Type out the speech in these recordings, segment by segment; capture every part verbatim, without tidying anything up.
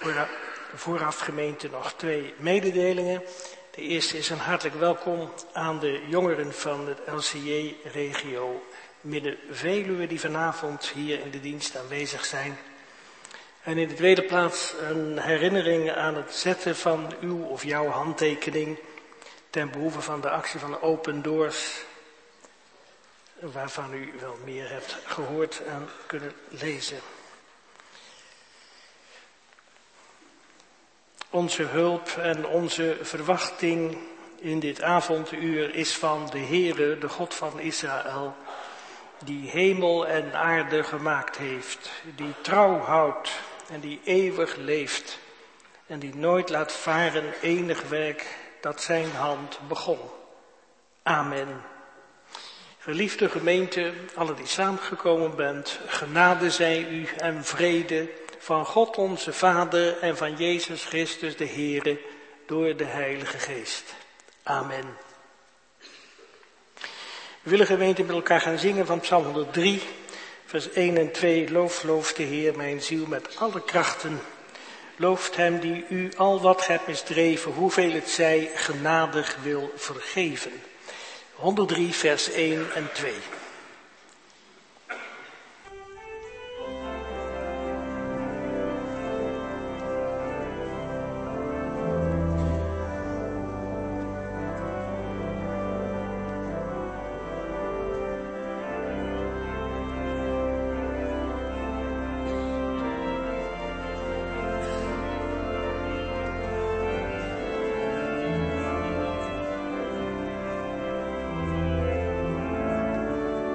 vooraf, vooraf gemeente nog twee mededelingen. De eerste is een hartelijk welkom aan de jongeren van het L C J-regio Midden-Veluwe die vanavond hier in de dienst aanwezig zijn. En in de tweede plaats een herinnering aan het zetten van uw of jouw handtekening ten behoeve van de actie van Open Doors, waarvan u wel meer hebt gehoord en kunnen lezen. Onze hulp en onze verwachting in dit avonduur is van de Heere, de God van Israël, die hemel en aarde gemaakt heeft, die trouw houdt en die eeuwig leeft en die nooit laat varen enig werk dat zijn hand begon. Amen. Geliefde gemeente, alle die samengekomen bent, genade zij u en vrede van God onze Vader en van Jezus Christus de Heere door de Heilige Geest. Amen. We willen gemeente met elkaar gaan zingen van Psalm honderddrie, vers één en twee. Loof, loof de Heer, mijn ziel met alle krachten. Looft hem die u al wat hebt misdreven, hoeveel het zij genadig wil vergeven. honderddrie, vers één en twee. Thank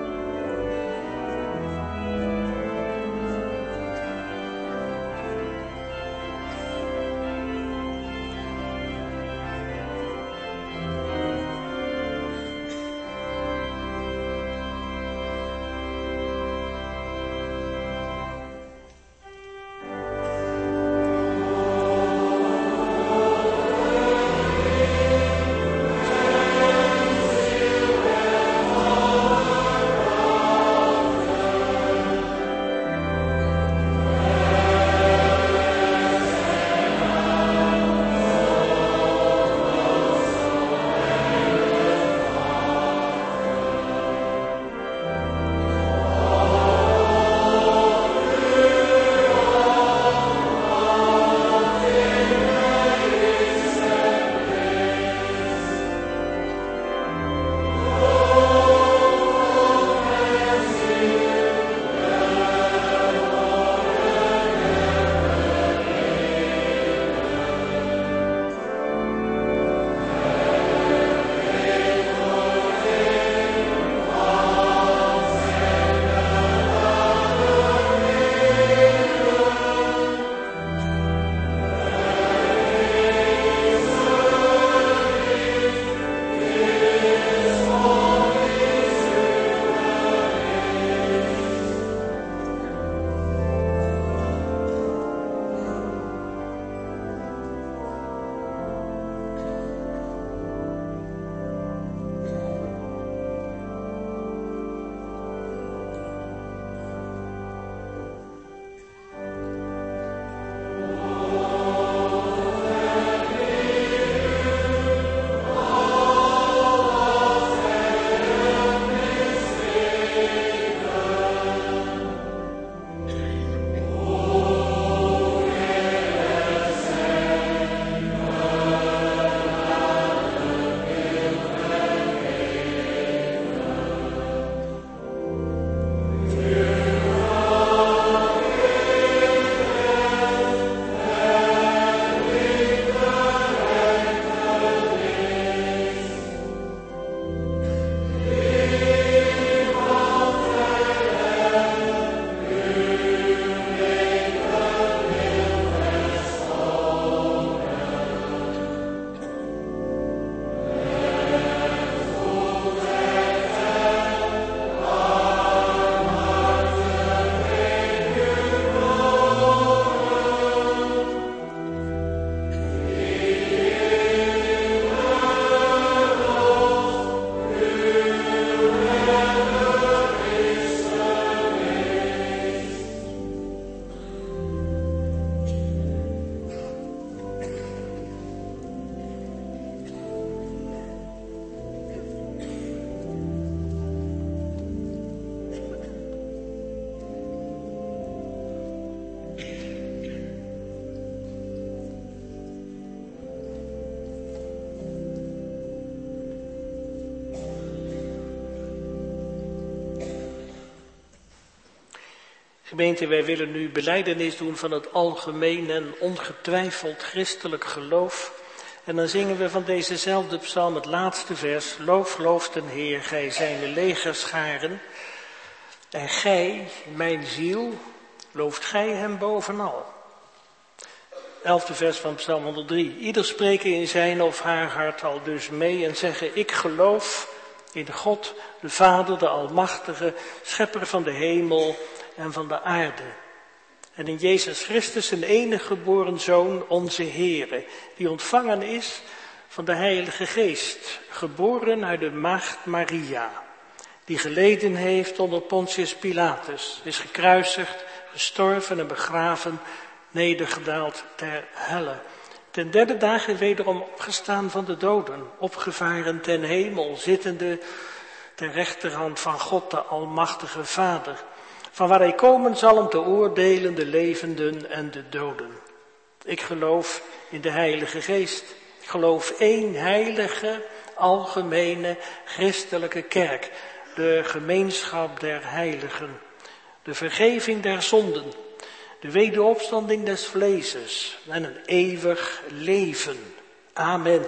Gemeente, wij willen nu belijdenis doen van het algemeen en ongetwijfeld christelijk geloof. En dan zingen we van dezezelfde psalm het laatste vers. Loof, loof den Heer, gij zijne legerscharen. En gij, mijn ziel, looft gij hem bovenal. Elfde vers van psalm honderddrie. Ieder spreken in zijn of haar hart al dus mee en zeggen, ik geloof in God, de Vader, de Almachtige, schepper van de hemel en van de aarde. En in Jezus Christus, zijn enige geboren Zoon, onze Heere, die ontvangen is van de Heilige Geest, geboren uit de maagd Maria, die geleden heeft onder Pontius Pilatus, is gekruisigd, gestorven en begraven, nedergedaald ter helle. Ten derde dagen wederom opgestaan van de doden, opgevaren ten hemel, zittende ter rechterhand van God, de Almachtige Vader, van waar hij komen zal om te oordelen de levenden en de doden. Ik geloof in de Heilige Geest. Ik geloof één heilige, algemene, christelijke kerk, de gemeenschap der heiligen, de vergeving der zonden, de wederopstanding des vleeses en een eeuwig leven. Amen.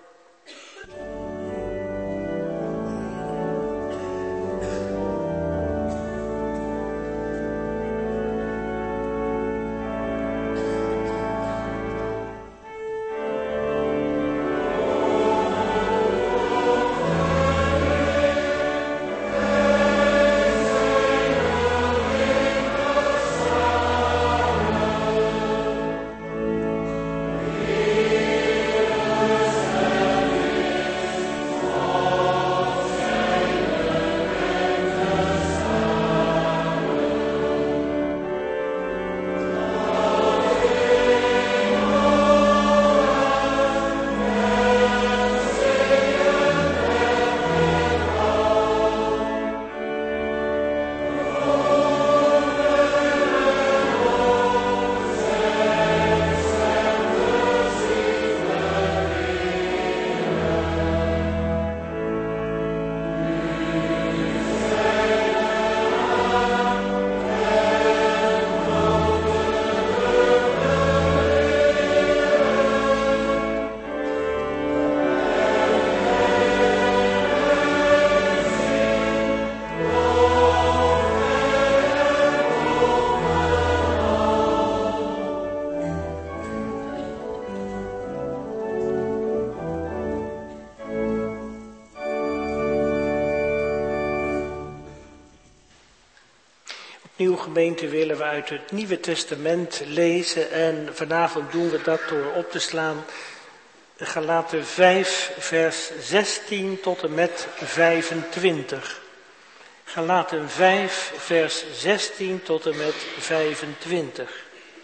Opnieuw, gemeente, willen we uit het Nieuwe Testament lezen en vanavond doen we dat door op te slaan Galaten vijf, vers zestien tot en met vijfentwintig. Galaten vijf, vers zestien tot en met vijfentwintig.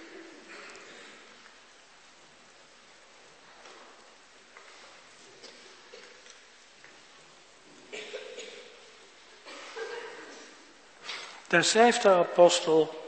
Daar schrijft de apostel,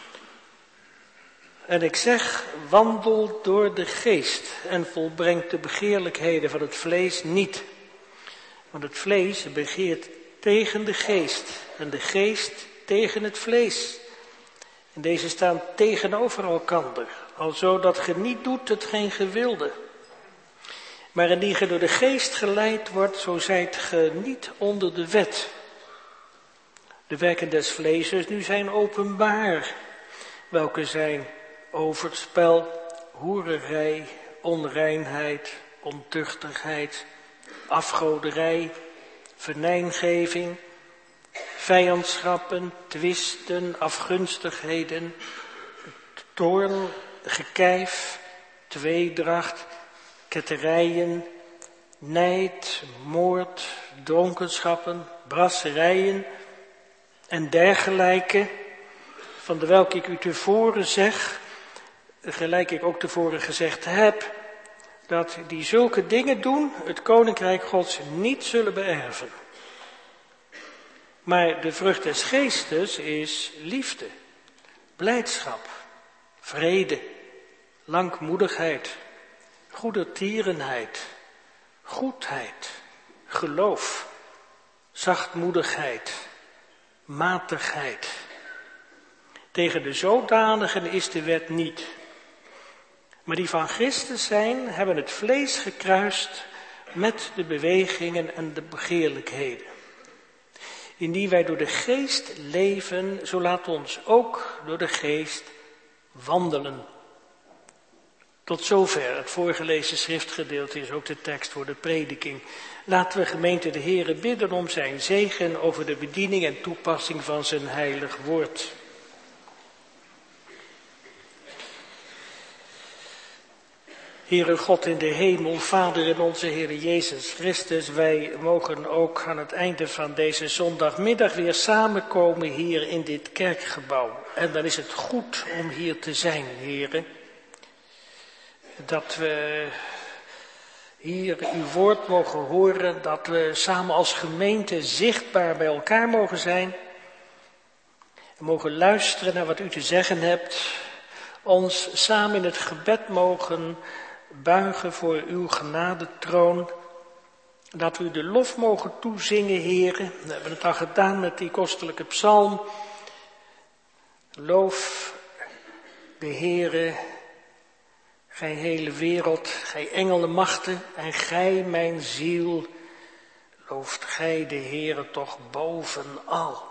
en ik zeg, wandel door de geest en volbrengt de begeerlijkheden van het vlees niet. Want het vlees begeert tegen de geest en de geest tegen het vlees. En deze staan tegenover elkander, alzo dat ge niet doet hetgeen ge wilde. Maar indien ge door de geest geleid wordt, zo zijt ge niet onder de wet. De werken des vleeses nu zijn openbaar, welke zijn overspel, hoererij, onreinheid, ontuchtigheid, afgoderij, venijngeving, vijandschappen, twisten, afgunstigheden, toorn, gekijf, tweedracht, ketterijen, nijd, moord, dronkenschappen, brasserijen en dergelijke, van de welke ik u tevoren zeg, gelijk ik ook tevoren gezegd heb, dat die zulke dingen doen, het koninkrijk Gods niet zullen beërven. Maar de vrucht des geestes is liefde, blijdschap, vrede, langmoedigheid, goedertierenheid, goedheid, geloof, zachtmoedigheid, matigheid. Tegen de zodanigen is de wet niet. Maar die van Christus zijn, hebben het vlees gekruist met de bewegingen en de begeerlijkheden. Indien wij door de geest leven, zo laat ons ook door de geest wandelen. Tot zover het voorgelezen schriftgedeelte is ook de tekst voor de prediking. Laten we gemeente de Heere bidden om zijn zegen over de bediening en toepassing van zijn heilig woord. Heere God in de hemel, Vader in onze Heere Jezus Christus, wij mogen ook aan het einde van deze zondagmiddag weer samenkomen hier in dit kerkgebouw. En dan is het goed om hier te zijn, Heere. Dat we hier uw woord mogen horen, dat we samen als gemeente zichtbaar bij elkaar mogen zijn. En mogen luisteren naar wat u te zeggen hebt. Ons samen in het gebed mogen buigen voor uw genadetroon. Dat we u de lof mogen toezingen, Heere. We hebben het al gedaan met die kostelijke psalm. Loof de Heere, gij hele wereld, gij engelenmachten en gij mijn ziel. Looft gij de Heere toch bovenal.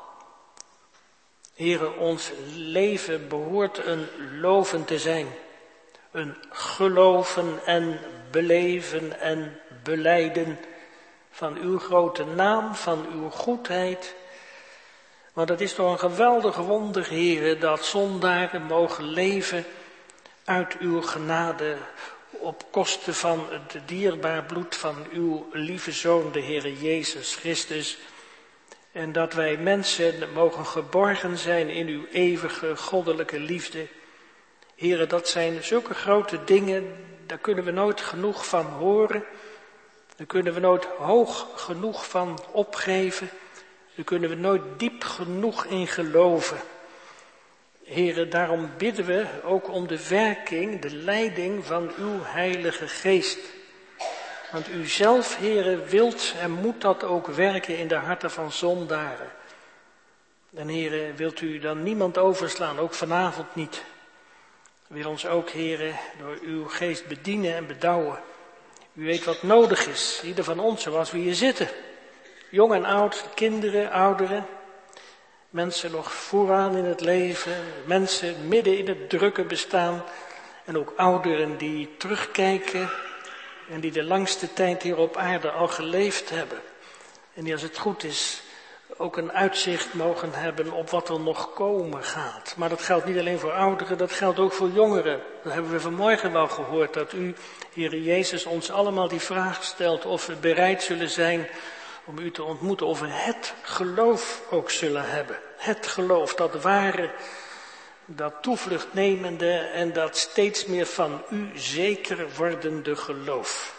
Heere, ons leven behoort een loven te zijn. Een geloven en beleven en belijden van uw grote naam, van uw goedheid. Want het is toch een geweldig wonder, Heere, dat zondaren mogen leven uit uw genade op kosten van het dierbaar bloed van uw lieve Zoon, de Heere Jezus Christus. En dat wij mensen mogen geborgen zijn in uw eeuwige goddelijke liefde. Heere, dat zijn zulke grote dingen, daar kunnen we nooit genoeg van horen. Daar kunnen we nooit hoog genoeg van opgeven. Daar kunnen we nooit diep genoeg in geloven. Heere, daarom bidden we ook om de werking, de leiding van uw Heilige Geest. Want u zelf, Heere, wilt en moet dat ook werken in de harten van zondaren. En Heere, wilt u dan niemand overslaan, ook vanavond niet. Wil ons ook, Heere, door uw geest bedienen en bedouwen. U weet wat nodig is, ieder van ons zoals we hier zitten. Jong en oud, kinderen, ouderen. Mensen nog vooraan in het leven, mensen midden in het drukke bestaan. En ook ouderen die terugkijken en die de langste tijd hier op aarde al geleefd hebben. En die als het goed is ook een uitzicht mogen hebben op wat er nog komen gaat. Maar dat geldt niet alleen voor ouderen, dat geldt ook voor jongeren. Dat hebben we vanmorgen wel gehoord, dat u, Heere Jezus, ons allemaal die vraag stelt of we bereid zullen zijn om u te ontmoeten, of we het geloof ook zullen hebben. Het geloof, dat ware, dat toevluchtnemende en dat steeds meer van u zeker wordende geloof.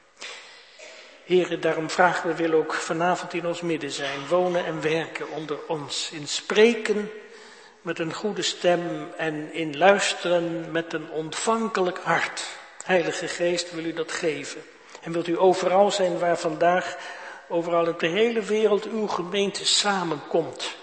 Heere, daarom vragen we, wil ook vanavond in ons midden zijn, wonen en werken onder ons, in spreken met een goede stem en in luisteren met een ontvankelijk hart. Heilige Geest, wil u dat geven. En wilt u overal zijn waar vandaag, overal op de hele wereld, uw gemeente samenkomt.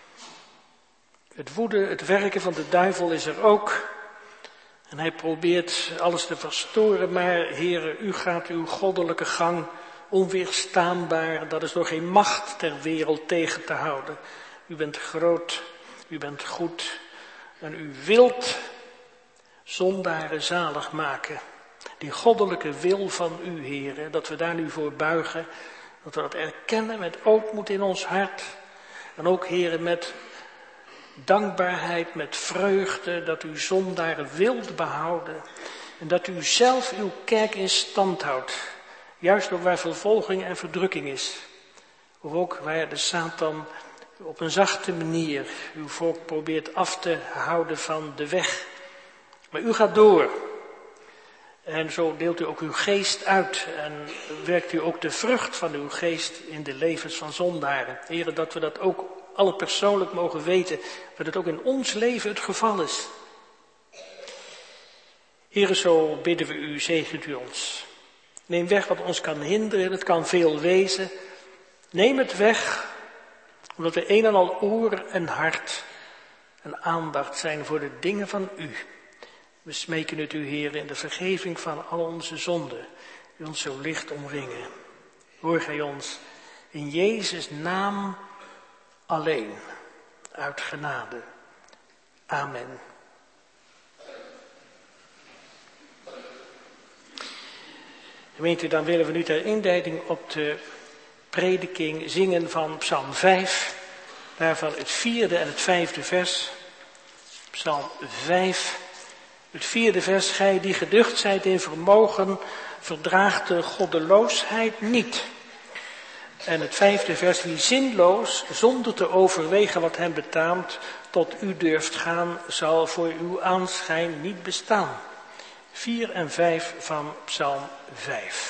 Het woeden, het werken van de duivel is er ook. En hij probeert alles te verstoren, maar Heere, u gaat uw goddelijke gang onweerstaanbaar. Dat is door geen macht ter wereld tegen te houden. U bent groot, u bent goed en u wilt zondaren zalig maken. Die goddelijke wil van u, Heere, dat we daar nu voor buigen, dat we dat erkennen met ootmoed in ons hart. En ook, Heere, met dankbaarheid, met vreugde, dat u zondaren wilt behouden. En dat u zelf uw kerk in stand houdt. Juist ook waar vervolging en verdrukking is. Of ook waar de Satan op een zachte manier uw volk probeert af te houden van de weg. Maar u gaat door. En zo deelt u ook uw geest uit. En werkt u ook de vrucht van uw geest in de levens van zondaren. Heere, dat we dat ook alle persoonlijk mogen weten. Dat het ook in ons leven het geval is. Heere, zo bidden we u, zegent u ons. Neem weg wat ons kan hinderen, het kan veel wezen. Neem het weg, omdat we een en al oor en hart en aandacht zijn voor de dingen van u. We smeken het u, Heer, in de vergeving van al onze zonden, die ons zo licht omringen. Hoor gij ons in Jezus' naam alleen, uit genade. Amen. Gemeente, dan willen we nu ter inleiding op de prediking zingen van Psalm vijf. Daarvan het vierde en het vijfde vers. Psalm vijf, het vierde vers. Gij die geducht zijt in vermogen, verdraagt de goddeloosheid niet. En het vijfde vers. Wie zinloos, zonder te overwegen wat hem betaamt, tot u durft gaan, zal voor uw aanschijn niet bestaan. vier en vijf van Psalm vijf.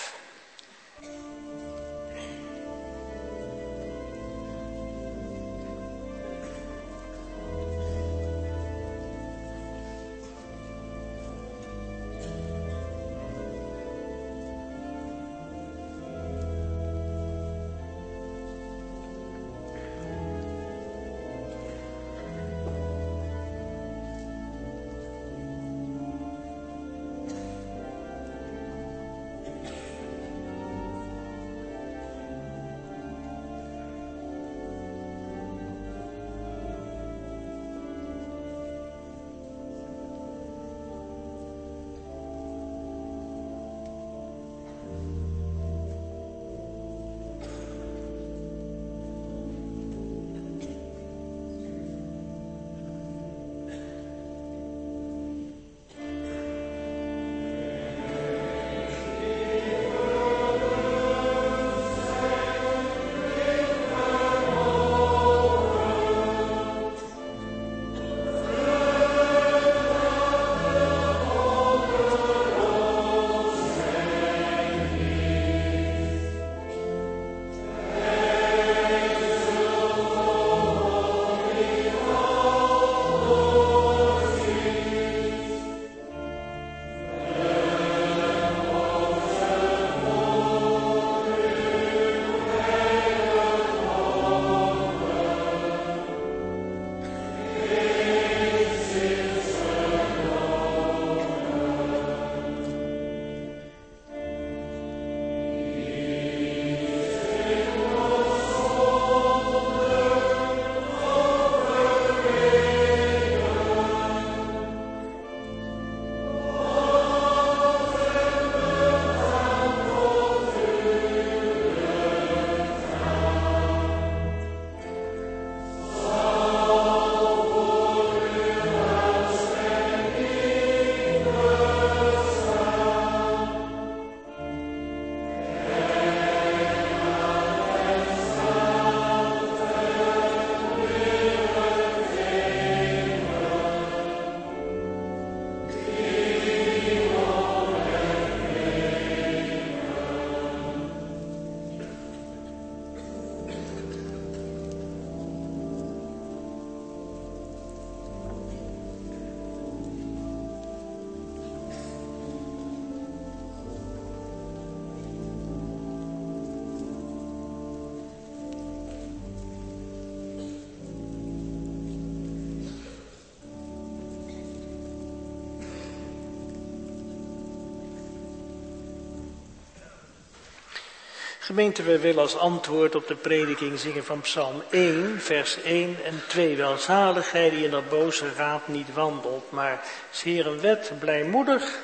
Gemeente, we willen als antwoord op de prediking zingen van Psalm één, vers één en twee. Welzalig gij die in dat boze raad niet wandelt, maar is Heer een wet, blijmoedig,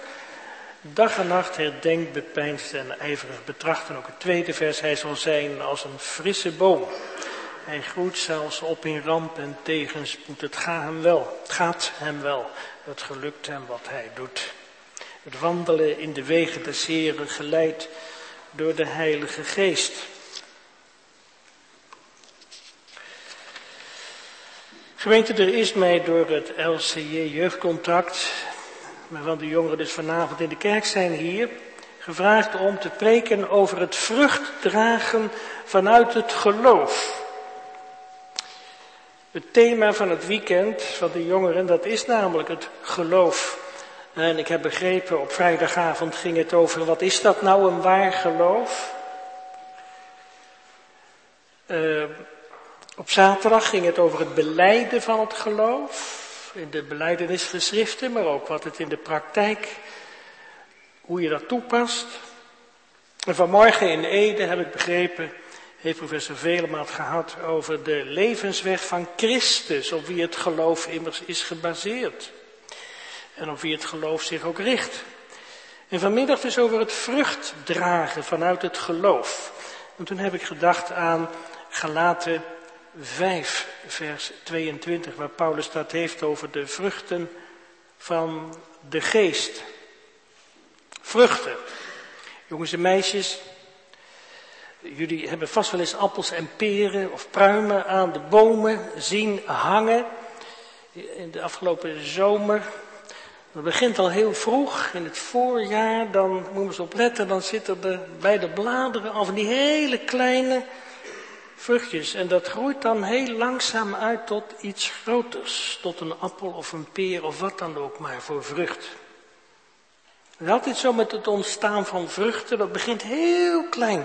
dag en nacht herdenkt, bepeinst en ijverig betracht. En ook het tweede vers, hij zal zijn als een frisse boom. Hij groeit zelfs op in ramp en tegenspoed. Het gaat hem wel, het gaat hem wel, het gelukt hem wat hij doet. Het wandelen in de wegen des Heeren geleid door de Heilige Geest. Gemeente, er is mij door het L C J jeugdcontract, waarvan de jongeren dus vanavond in de kerk zijn hier, gevraagd om te preken over het vruchtdragen vanuit het geloof. Het thema van het weekend van de jongeren, dat is namelijk het geloof. En ik heb begrepen, op vrijdagavond ging het over, wat is dat nou, een waar geloof? Uh, op zaterdag ging het over het belijden van het geloof. in de belijdenisgeschriften, maar ook wat het in de praktijk, hoe je dat toepast. En vanmorgen in Ede heb ik begrepen, heeft professor Velema het gehad over de levensweg van Christus, op wie het geloof immers is gebaseerd. En op wie het geloof zich ook richt. En vanmiddag dus over het vrucht dragen vanuit het geloof. En toen heb ik gedacht aan Galaten vijf, vers tweeëntwintig, waar Paulus dat heeft over de vruchten van de geest. Vruchten. Jongens en meisjes, jullie hebben vast wel eens appels en peren of pruimen aan de bomen zien hangen in de afgelopen zomer. Dat begint al heel vroeg, in het voorjaar, dan moeten we eens opletten, dan zitten er bij de bladeren al van die hele kleine vruchtjes. En dat groeit dan heel langzaam uit tot iets groters, tot een appel of een peer of wat dan ook maar voor vrucht. Het is altijd zo met het ontstaan van vruchten, dat begint heel klein.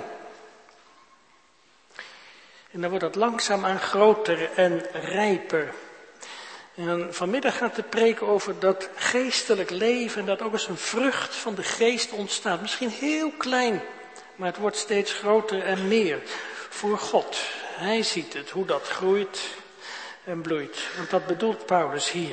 En dan wordt dat langzaamaan groter en rijper. En vanmiddag gaat de preek over dat geestelijk leven, dat ook eens een vrucht van de geest ontstaat. Misschien heel klein, maar het wordt steeds groter en meer voor God. Hij ziet het, hoe dat groeit en bloeit. Want dat bedoelt Paulus hier.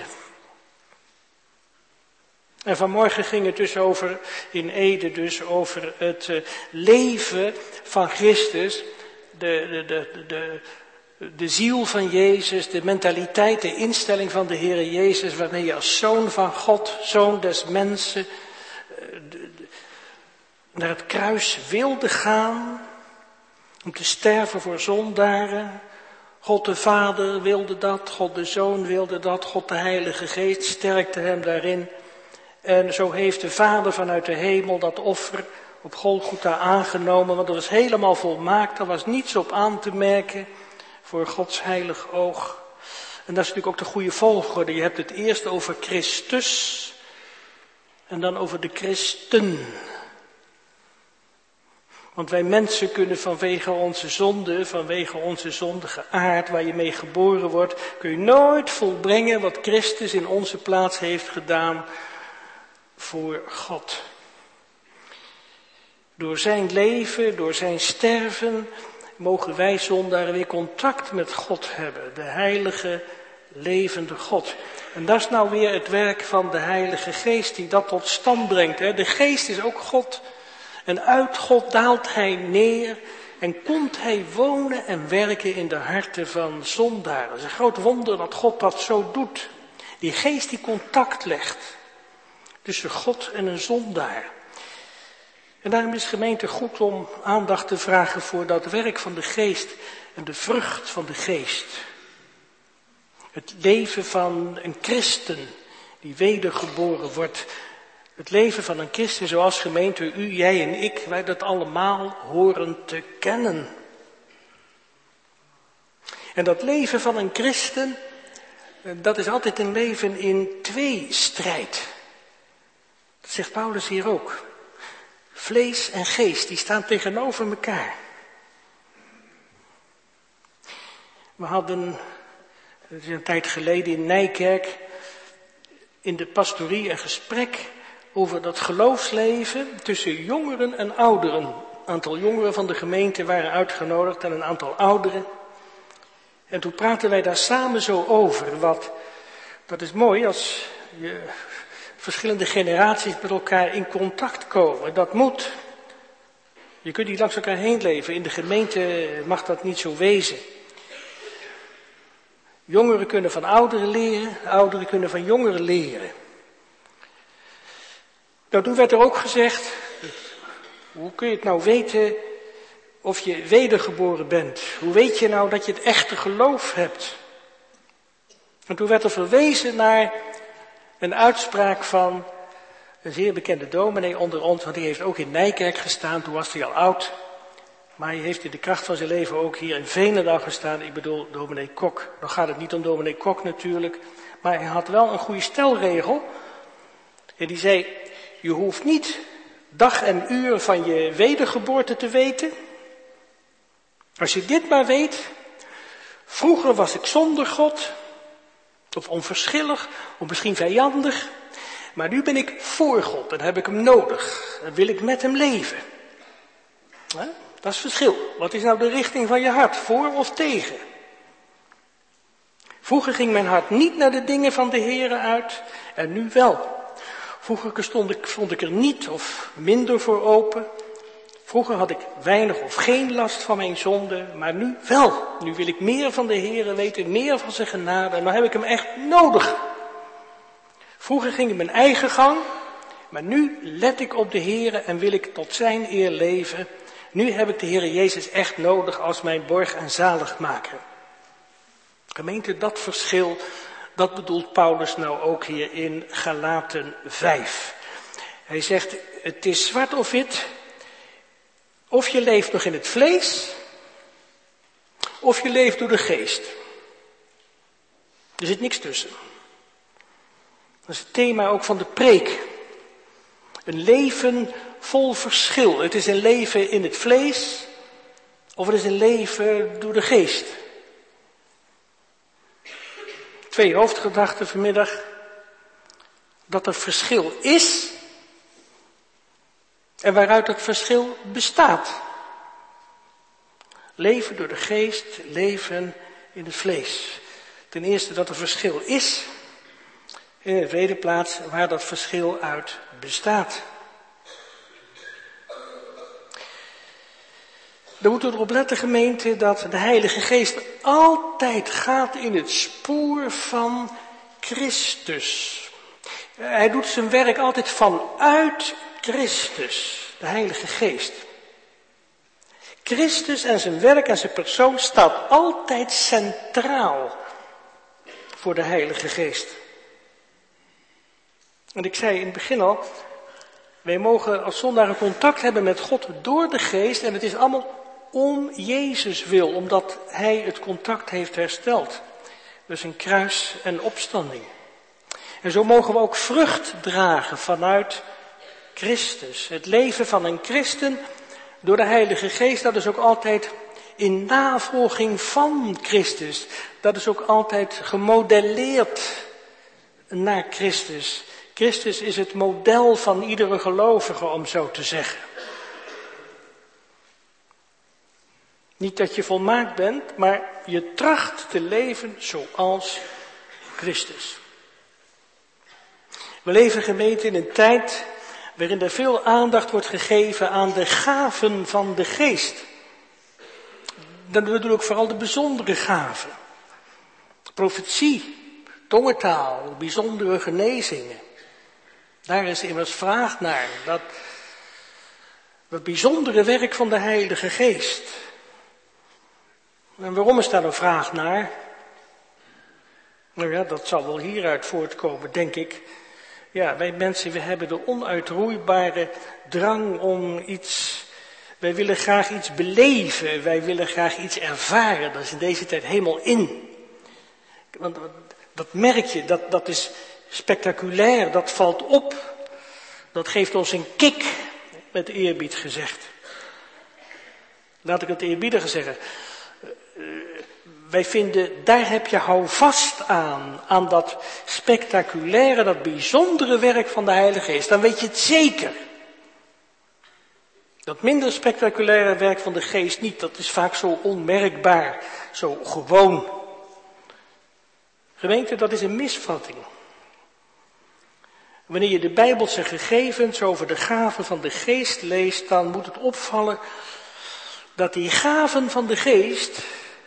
En vanmorgen ging het dus over, in Ede dus, over het uh, leven van Christus, de, de, de, de, de ziel van Jezus, de mentaliteit, de instelling van de Heere Jezus, waarmee je als zoon van God, zoon des mensen, uh, de, de, naar het kruis wilde gaan, om te sterven voor zondaren. God de Vader wilde dat, God de Zoon wilde dat, God de Heilige Geest sterkte hem daarin. En zo heeft de Vader vanuit de hemel dat offer op Golgotha aangenomen, want dat was helemaal volmaakt, er was niets op aan te merken voor Gods heilig oog. En dat is natuurlijk ook de goede volgorde. Je hebt het eerst over Christus en dan over de christen. Want wij mensen kunnen vanwege onze zonde, vanwege onze zondige aard, waar je mee geboren wordt, kun je nooit volbrengen wat Christus in onze plaats heeft gedaan voor God. Door zijn leven, door zijn sterven, mogen wij zondaren weer contact met God hebben. De heilige, levende God. En dat is nou weer het werk van de Heilige Geest die dat tot stand brengt. Hè. De Geest is ook God. En uit God daalt hij neer en komt hij wonen en werken in de harten van zondaren. Het is een groot wonder dat God dat zo doet. Die Geest die contact legt tussen God en een zondaar. En daarom is gemeente goed om aandacht te vragen voor dat werk van de Geest en de vrucht van de Geest. Het leven van een christen die wedergeboren wordt. Het leven van een christen zoals gemeente u, jij en ik, wij dat allemaal horen te kennen. En dat leven van een christen, dat is altijd een leven in tweestrijd. Dat zegt Paulus hier ook. Vlees en geest, die staan tegenover elkaar. We hadden, dat is een tijd geleden in Nijkerk, in de pastorie een gesprek over dat geloofsleven tussen jongeren en ouderen. Een aantal jongeren van de gemeente waren uitgenodigd en een aantal ouderen. En toen praten wij daar samen zo over. Wat, dat is mooi als je verschillende generaties met elkaar in contact komen. Dat moet. Je kunt niet langs elkaar heen leven. In de gemeente mag dat niet zo wezen. Jongeren kunnen van ouderen leren, ouderen kunnen van jongeren leren. Nou, toen werd er ook gezegd, hoe kun je het nou weten of je wedergeboren bent? Hoe weet je nou dat je het echte geloof hebt? En toen werd er verwezen naar een uitspraak van een zeer bekende dominee onder ons, want die heeft ook in Nijkerk gestaan, toen was hij al oud. Maar hij heeft in de kracht van zijn leven ook hier in Veenendaal gestaan, ik bedoel dominee Kok. Dan gaat het niet om dominee Kok natuurlijk, maar hij had wel een goede stelregel. En die zei, je hoeft niet dag en uur van je wedergeboorte te weten. Als je dit maar weet, vroeger was ik zonder God Of onverschillig, of misschien vijandig. Maar nu ben ik voor God en heb ik hem nodig. En wil ik met hem leven. Dat is het verschil. Wat is nou de richting van je hart? Voor of tegen? Vroeger ging mijn hart niet naar de dingen van de Heere uit. En nu wel. Vroeger stond ik, stond ik er niet of minder voor open. Vroeger had ik weinig of geen last van mijn zonde, maar nu wel. Nu wil ik meer van de Heere weten, meer van zijn genade, en dan heb ik hem echt nodig. Vroeger ging ik mijn eigen gang, maar nu let ik op de Heere en wil ik tot zijn eer leven. Nu heb ik de Heere Jezus echt nodig als mijn borg en zaligmaker. Gemeente, dat verschil, dat bedoelt Paulus nou ook hier in Galaten vijf. Hij zegt, het is zwart of wit. Of je leeft nog in het vlees, of je leeft door de geest. Er zit niks tussen. Dat is het thema ook van de preek. Een leven vol verschil. Het is een leven in het vlees, of het is een leven door de geest. Twee hoofdgedachten vanmiddag. Dat er verschil is. En waaruit dat verschil bestaat. Leven door de geest, leven in het vlees. Ten eerste dat er verschil is. In de tweede plaats waar dat verschil uit bestaat. Dan moeten we erop letten, gemeente, dat de Heilige Geest altijd gaat in het spoor van Christus. Hij doet zijn werk altijd vanuit Christus, de Heilige Geest. Christus en zijn werk en zijn persoon staat altijd centraal voor de Heilige Geest. En ik zei in het begin al, wij mogen als zondaren contact hebben met God door de Geest en het is allemaal om Jezus wil, omdat hij het contact heeft hersteld. Dus een kruis en opstanding. En zo mogen we ook vrucht dragen vanuit Christus. Het leven van een christen door de Heilige Geest, dat is ook altijd in navolging van Christus. Dat is ook altijd gemodelleerd naar Christus. Christus is het model van iedere gelovige, om zo te zeggen. Niet dat je volmaakt bent, maar je tracht te leven zoals Christus. We leven, gemeente, in een tijd waarin er veel aandacht wordt gegeven aan de gaven van de geest. Dan bedoel ik vooral de bijzondere gaven. Profetie, tongentaal, bijzondere genezingen. Daar is immers vraag naar, dat, dat bijzondere werk van de Heilige Geest. En waarom is daar een vraag naar? Nou ja, dat zal wel hieruit voortkomen, denk ik. Ja, wij mensen, we hebben de onuitroeibare drang om iets, wij willen graag iets beleven, wij willen graag iets ervaren. Dat is in deze tijd helemaal in. Want dat merk je, dat, dat is spectaculair, dat valt op. Dat geeft ons een kick, met eerbied gezegd. Laat ik het eerbiediger zeggen. Wij vinden, daar heb je houvast aan, aan dat spectaculaire, dat bijzondere werk van de Heilige Geest. Dan weet je het zeker. Dat minder spectaculaire werk van de Geest niet, dat is vaak zo onmerkbaar, zo gewoon. Gemeente, dat is een misvatting. Wanneer je de Bijbelse gegevens over de gaven van de Geest leest, dan moet het opvallen dat die gaven van de Geest,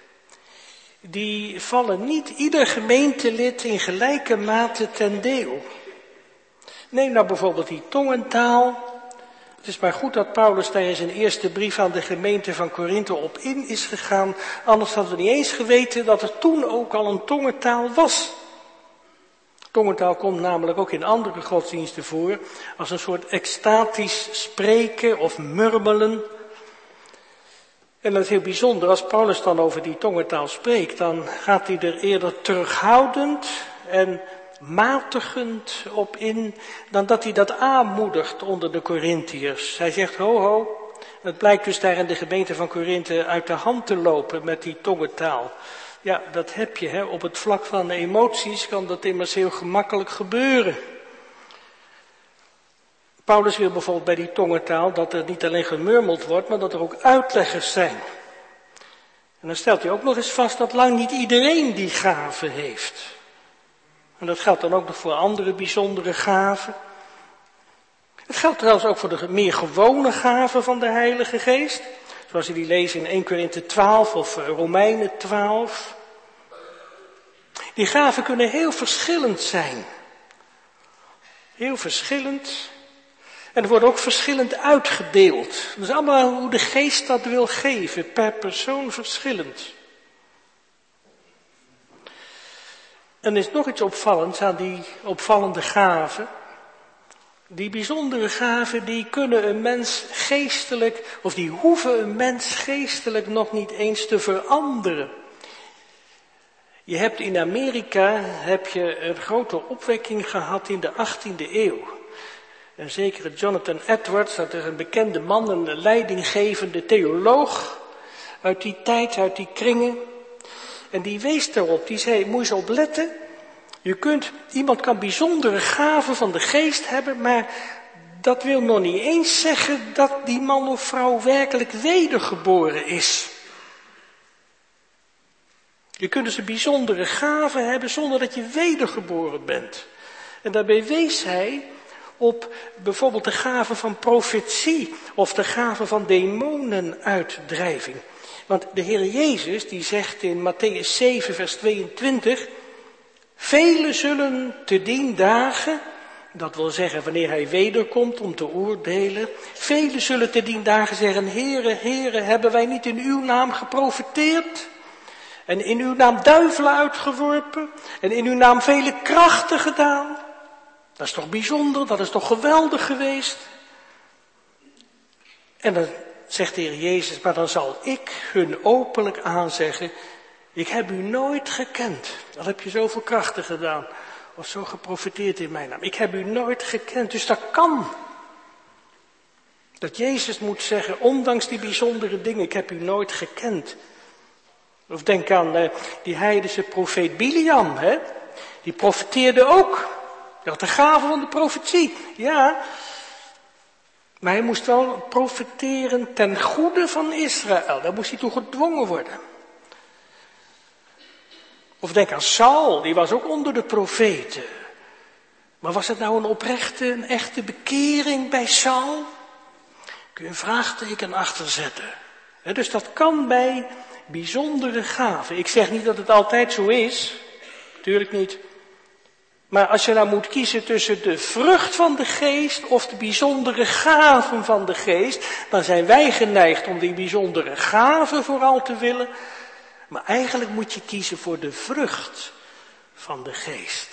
die vallen niet ieder gemeentelid in gelijke mate ten deel. Neem nou bijvoorbeeld die tongentaal. Het is maar goed dat Paulus daar in zijn eerste brief aan de gemeente van Korinthe op in is gegaan. Anders hadden we niet eens geweten dat er toen ook al een tongentaal was. Tongentaal komt namelijk ook in andere godsdiensten voor als een soort extatisch spreken of murmelen. En dat is heel bijzonder, als Paulus dan over die tongentaal spreekt, dan gaat hij er eerder terughoudend en matigend op in, dan dat hij dat aanmoedigt onder de Korintiërs. Hij zegt, ho ho, het blijkt dus daar in de gemeente van Korinthe uit de hand te lopen met die tongentaal. Ja, dat heb je. Hè. Op het vlak van de emoties kan dat immers heel gemakkelijk gebeuren. Paulus wil bijvoorbeeld bij die tongentaal dat er niet alleen gemurmeld wordt, maar dat er ook uitleggers zijn. En dan stelt hij ook nog eens vast dat lang niet iedereen die gave heeft. En dat geldt dan ook nog voor andere bijzondere gaven. Het geldt trouwens ook voor de meer gewone gaven van de Heilige Geest. Zoals je die leest in Eerste Korinthe twaalf of Romeinen twaalf. Die gaven kunnen heel verschillend zijn. Heel verschillend. En er wordt ook verschillend uitgedeeld. Dat is allemaal hoe de Geest dat wil geven, per persoon verschillend. En er is nog iets opvallends aan die opvallende gaven. Die bijzondere gaven, die kunnen een mens geestelijk, of die hoeven een mens geestelijk nog niet eens te veranderen. Je hebt in Amerika, heb je een grote opwekking gehad in de achttiende eeuw. Een zekere Jonathan Edwards, dat is een bekende man, een leidinggevende theoloog uit die tijd, uit die kringen. En die wees daarop, die zei, moet je eens opletten. Je kunt, iemand kan bijzondere gaven van de geest hebben, maar dat wil nog niet eens zeggen dat die man of vrouw werkelijk wedergeboren is. Je kunt dus een bijzondere gave hebben zonder dat je wedergeboren bent. En daarbij wees hij op bijvoorbeeld de gave van profetie of de gave van demonenuitdrijving. Want de Heer Jezus die zegt in Matthäus zeven vers tweeëntwintig, velen zullen te dien dagen, dat wil zeggen wanneer hij wederkomt om te oordelen, velen zullen te dien dagen zeggen, Heere, Heere, hebben wij niet in uw naam geprofeteerd? En in uw naam duivelen uitgeworpen? En in uw naam vele krachten gedaan? Dat is toch bijzonder, dat is toch geweldig geweest? En dan zegt de Heer Jezus, maar dan zal ik hun openlijk aanzeggen, ik heb u nooit gekend. Al heb je zoveel krachten gedaan, of zo geprofeteerd in mijn naam. Ik heb u nooit gekend, dus dat kan. Dat Jezus moet zeggen, ondanks die bijzondere dingen, ik heb u nooit gekend. Of denk aan uh, die heidense profeet Biliam, hè? Die profeteerde ook. Hij had de gave van de profetie, ja. Maar hij moest wel profeteren ten goede van Israël. Daar moest hij toe gedwongen worden. Of denk aan Saul, die was ook onder de profeten. Maar was het nou een oprechte, een echte bekering bij Saul? Kun je een vraagteken achter zetten. He, dus dat kan bij bijzondere gaven. Ik zeg niet dat het altijd zo is. Natuurlijk niet. Maar als je nou moet kiezen tussen de vrucht van de geest of de bijzondere gaven van de geest, dan zijn wij geneigd om die bijzondere gaven vooral te willen. Maar eigenlijk moet je kiezen voor de vrucht van de geest.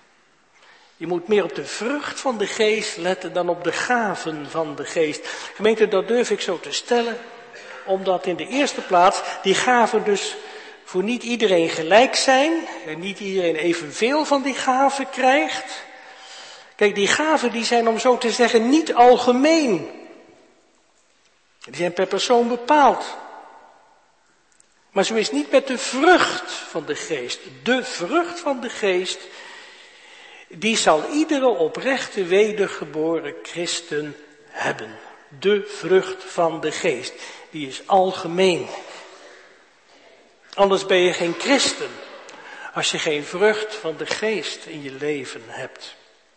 Je moet meer op de vrucht van de geest letten dan op de gaven van de geest. Gemeente, dat durf ik zo te stellen, omdat in de eerste plaats die gaven dus voor niet iedereen gelijk zijn en niet iedereen evenveel van die gaven krijgt. Kijk, die gaven die zijn om zo te zeggen niet algemeen. Die zijn per persoon bepaald. Maar zo is niet met de vrucht van de geest. De vrucht van de geest, die zal iedere oprechte wedergeboren christen hebben. De vrucht van de geest, die is algemeen. Anders ben je geen christen, als je geen vrucht van de geest in je leven hebt.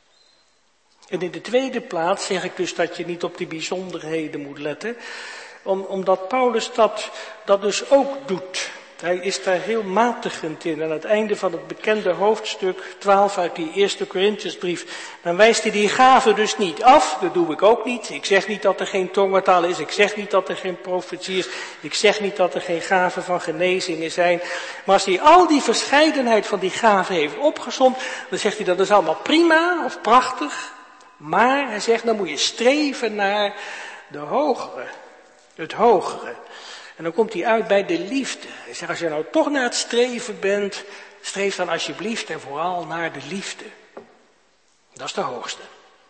En in de tweede plaats zeg ik dus dat je niet op die bijzonderheden moet letten, om, omdat Paulus dat, dat dus ook doet. Hij is daar heel matigend in. Aan het einde van het bekende hoofdstuk twaalf uit die eerste Korinthiërsbrief, dan wijst hij die gaven dus niet af. Dat doe ik ook niet. Ik zeg niet dat er geen tongentaal is. Ik zeg niet dat er geen profetie is. Ik zeg niet dat er geen gaven van genezingen zijn. Maar als hij al die verscheidenheid van die gaven heeft opgesomd, dan zegt hij dat is allemaal prima of prachtig. Maar hij zegt, dan moet je streven naar de hogere. Het hogere. En dan komt hij uit bij de liefde. Hij zegt, als je nou toch naar het streven bent, streef dan alsjeblieft en vooral naar de liefde. Dat is de hoogste.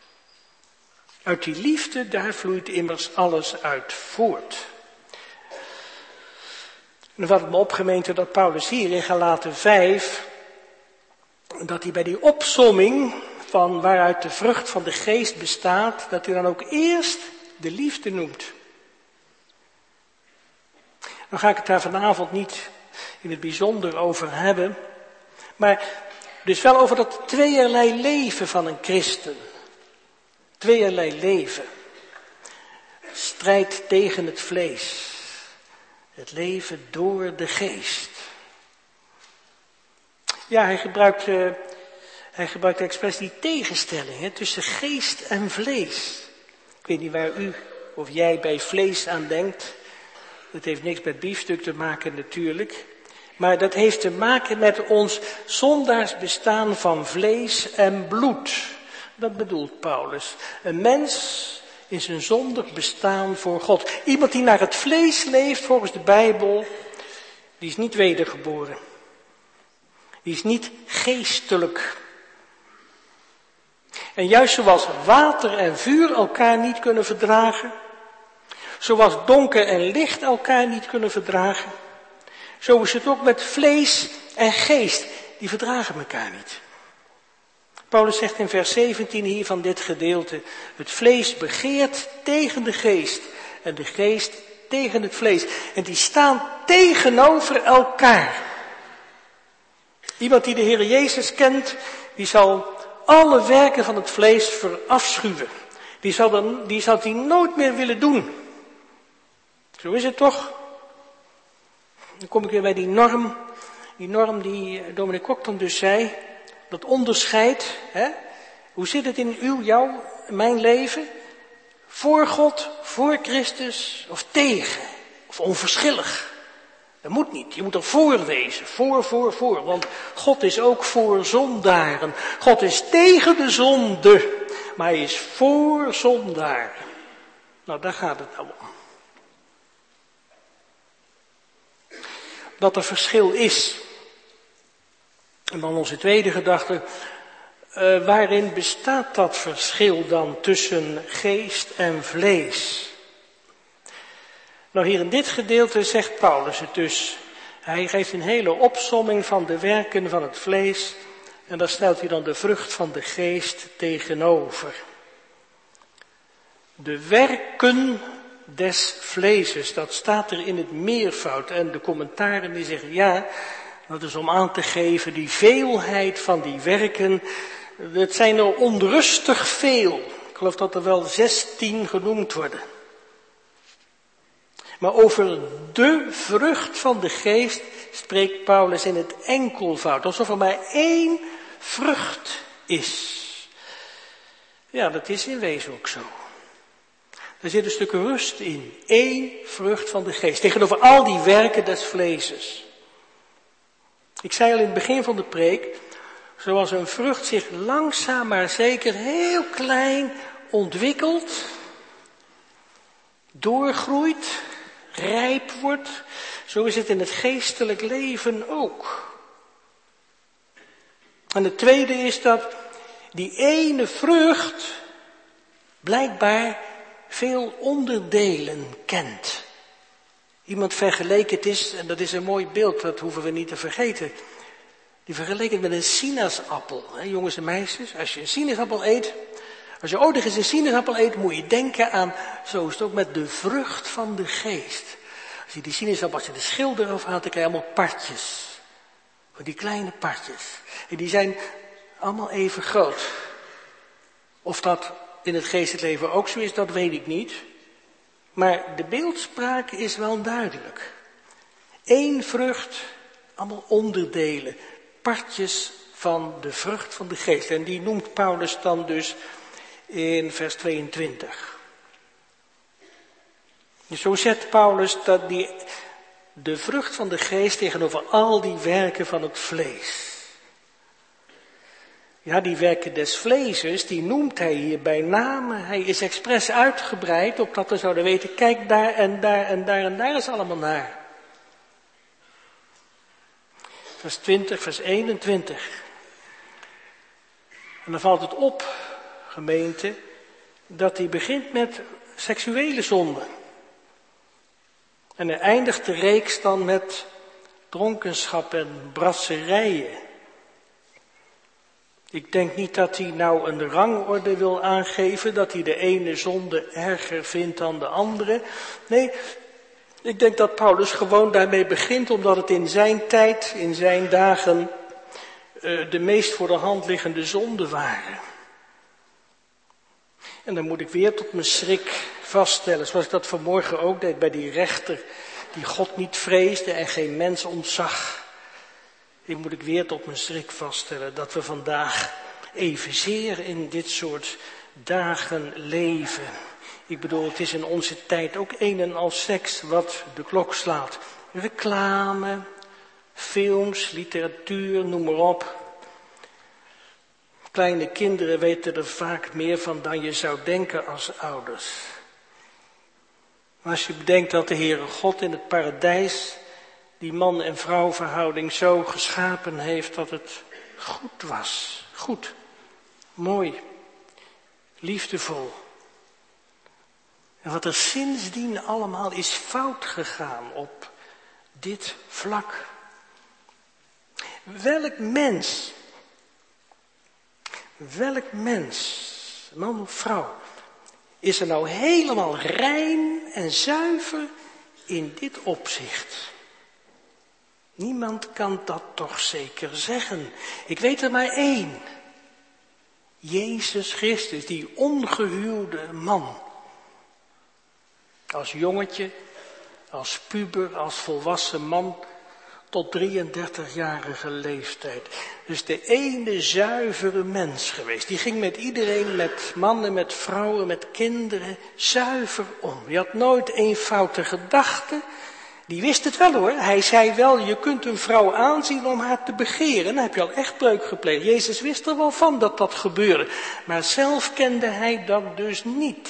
Uit die liefde, daar vloeit immers alles uit voort. dan valt het me op, gemeente, dat Paulus hier in Galaten vijf, dat hij bij die opsomming van waaruit de vrucht van de geest bestaat, dat hij dan ook eerst de liefde noemt. Dan ga ik het daar vanavond niet in het bijzonder over hebben, maar dus wel over dat tweeërlei leven van een christen. Tweeërlei leven. Strijd tegen het vlees. Het leven door de geest. Ja, hij gebruikt, uh, hij gebruikt expres die tegenstelling hè, tussen geest en vlees. Ik weet niet waar u of jij bij vlees aan denkt. Dat heeft niks met biefstuk te maken natuurlijk. Maar dat heeft te maken met ons zondaars bestaan van vlees en bloed. Dat bedoelt Paulus. Een mens in zijn zondig bestaan voor God. Iemand die naar het vlees leeft volgens de Bijbel, die is niet wedergeboren. Die is niet geestelijk. En juist zoals water en vuur elkaar niet kunnen verdragen, zoals donker en licht elkaar niet kunnen verdragen, zo is het ook met vlees en geest. Die verdragen elkaar niet. Paulus zegt in vers zeventien hier van dit gedeelte, het vlees begeert tegen de geest en de geest tegen het vlees. En die staan tegenover elkaar. Iemand die de Heer Jezus kent, die zal alle werken van het vlees verafschuwen. Die zal, dan, die zal die nooit meer willen doen. Zo is het toch? Dan kom ik weer bij die norm, die norm die dominee Kok dan dus zei, dat onderscheid, hè? Hoe zit het in uw, jouw, mijn leven? Voor God, voor Christus of tegen? Of onverschillig? Dat moet niet, je moet er voor wezen, voor, voor, voor, want God is ook voor zondaren. God is tegen de zonde, maar hij is voor zondaren. Nou, daar gaat het nou om. Dat er verschil is. En dan onze tweede gedachte, uh, waarin bestaat dat verschil dan tussen geest en vlees? Nou, hier in dit gedeelte zegt Paulus het dus. Hij geeft een hele opsomming van de werken van het vlees en daar stelt hij dan de vrucht van de geest tegenover. De werken des vleeses, dat staat er in het meervoud en de commentaren die zeggen ja, dat is om aan te geven die veelheid van die werken, het zijn er onrustig veel. Ik geloof dat er wel zestien genoemd worden. Maar over de vrucht van de geest spreekt Paulus in het enkelvoud, alsof er maar één vrucht is. Ja, dat is in wezen ook zo. Er zit een stuk rust in. Eén vrucht van de geest. Tegenover al die werken des vleeses. Ik zei al in het begin van de preek, zoals een vrucht zich langzaam maar zeker heel klein ontwikkelt, doorgroeit, rijp wordt, zo is het in het geestelijk leven ook. En het tweede is dat die ene vrucht blijkbaar veel onderdelen kent. Iemand vergeleek het is, en dat is een mooi beeld, dat hoeven we niet te vergeten. Die vergeleek het met een sinaasappel. Hè, jongens en meisjes, als je een sinaasappel eet, als je ooit eens een sinaasappel eet, moet je denken aan, zo is het ook met de vrucht van de geest. Als je die sinaasappel, als je de schil eraf haalt, dan krijg je allemaal partjes. Van die kleine partjes. En die zijn allemaal even groot. Of dat in het geestelijk leven ook zo is, dat weet ik niet. Maar de beeldspraak is wel duidelijk. Eén vrucht, allemaal onderdelen, partjes van de vrucht van de geest. En die noemt Paulus dan dus in vers tweeëntwintig. Dus zo zet Paulus dat die, de vrucht van de geest tegenover al die werken van het vlees. Ja, die werken des vleeses, die noemt hij hier bij name. Hij is expres uitgebreid, opdat we zouden weten, kijk daar en daar en daar en daar is allemaal naar. Vers twintig, vers eenentwintig. En dan valt het op, gemeente, dat hij begint met seksuele zonde. En hij eindigt de reeks dan met dronkenschap en brasserijen. Ik denk niet dat hij nou een rangorde wil aangeven, dat hij de ene zonde erger vindt dan de andere. Nee, ik denk dat Paulus gewoon daarmee begint, omdat het in zijn tijd, in zijn dagen, de meest voor de hand liggende zonden waren. En dan moet ik weer tot mijn schrik vaststellen, zoals ik dat vanmorgen ook deed bij die rechter, die God niet vreesde en geen mens ontzag. Ik moet ik weer tot mijn schrik vaststellen dat we vandaag evenzeer in dit soort dagen leven. Ik bedoel, het is in onze tijd ook een en al seks wat de klok slaat. Reclame, films, literatuur, noem maar op. Kleine kinderen weten er vaak meer van dan je zou denken als ouders. Maar als je bedenkt dat de Heere God in het paradijs die man- en vrouwverhouding zo geschapen heeft dat het goed was. Goed, mooi, liefdevol. En wat er sindsdien allemaal is fout gegaan op dit vlak. Welk mens, welk mens, man of vrouw, is er nou helemaal rein en zuiver in dit opzicht? Niemand kan dat toch zeker zeggen. Ik weet er maar één. Jezus Christus, die ongehuwde man. Als jongetje, als puber, als volwassen man, tot drieëndertigjarige leeftijd. Dus de ene zuivere mens geweest. Die ging met iedereen, met mannen, met vrouwen, met kinderen, zuiver om. Die had nooit één foute gedachte. Die wist het wel hoor. Hij zei wel, je kunt een vrouw aanzien om haar te begeren. Dan heb je al echt breuk gepleegd. Jezus wist er wel van dat dat gebeurde. Maar zelf kende hij dat dus niet.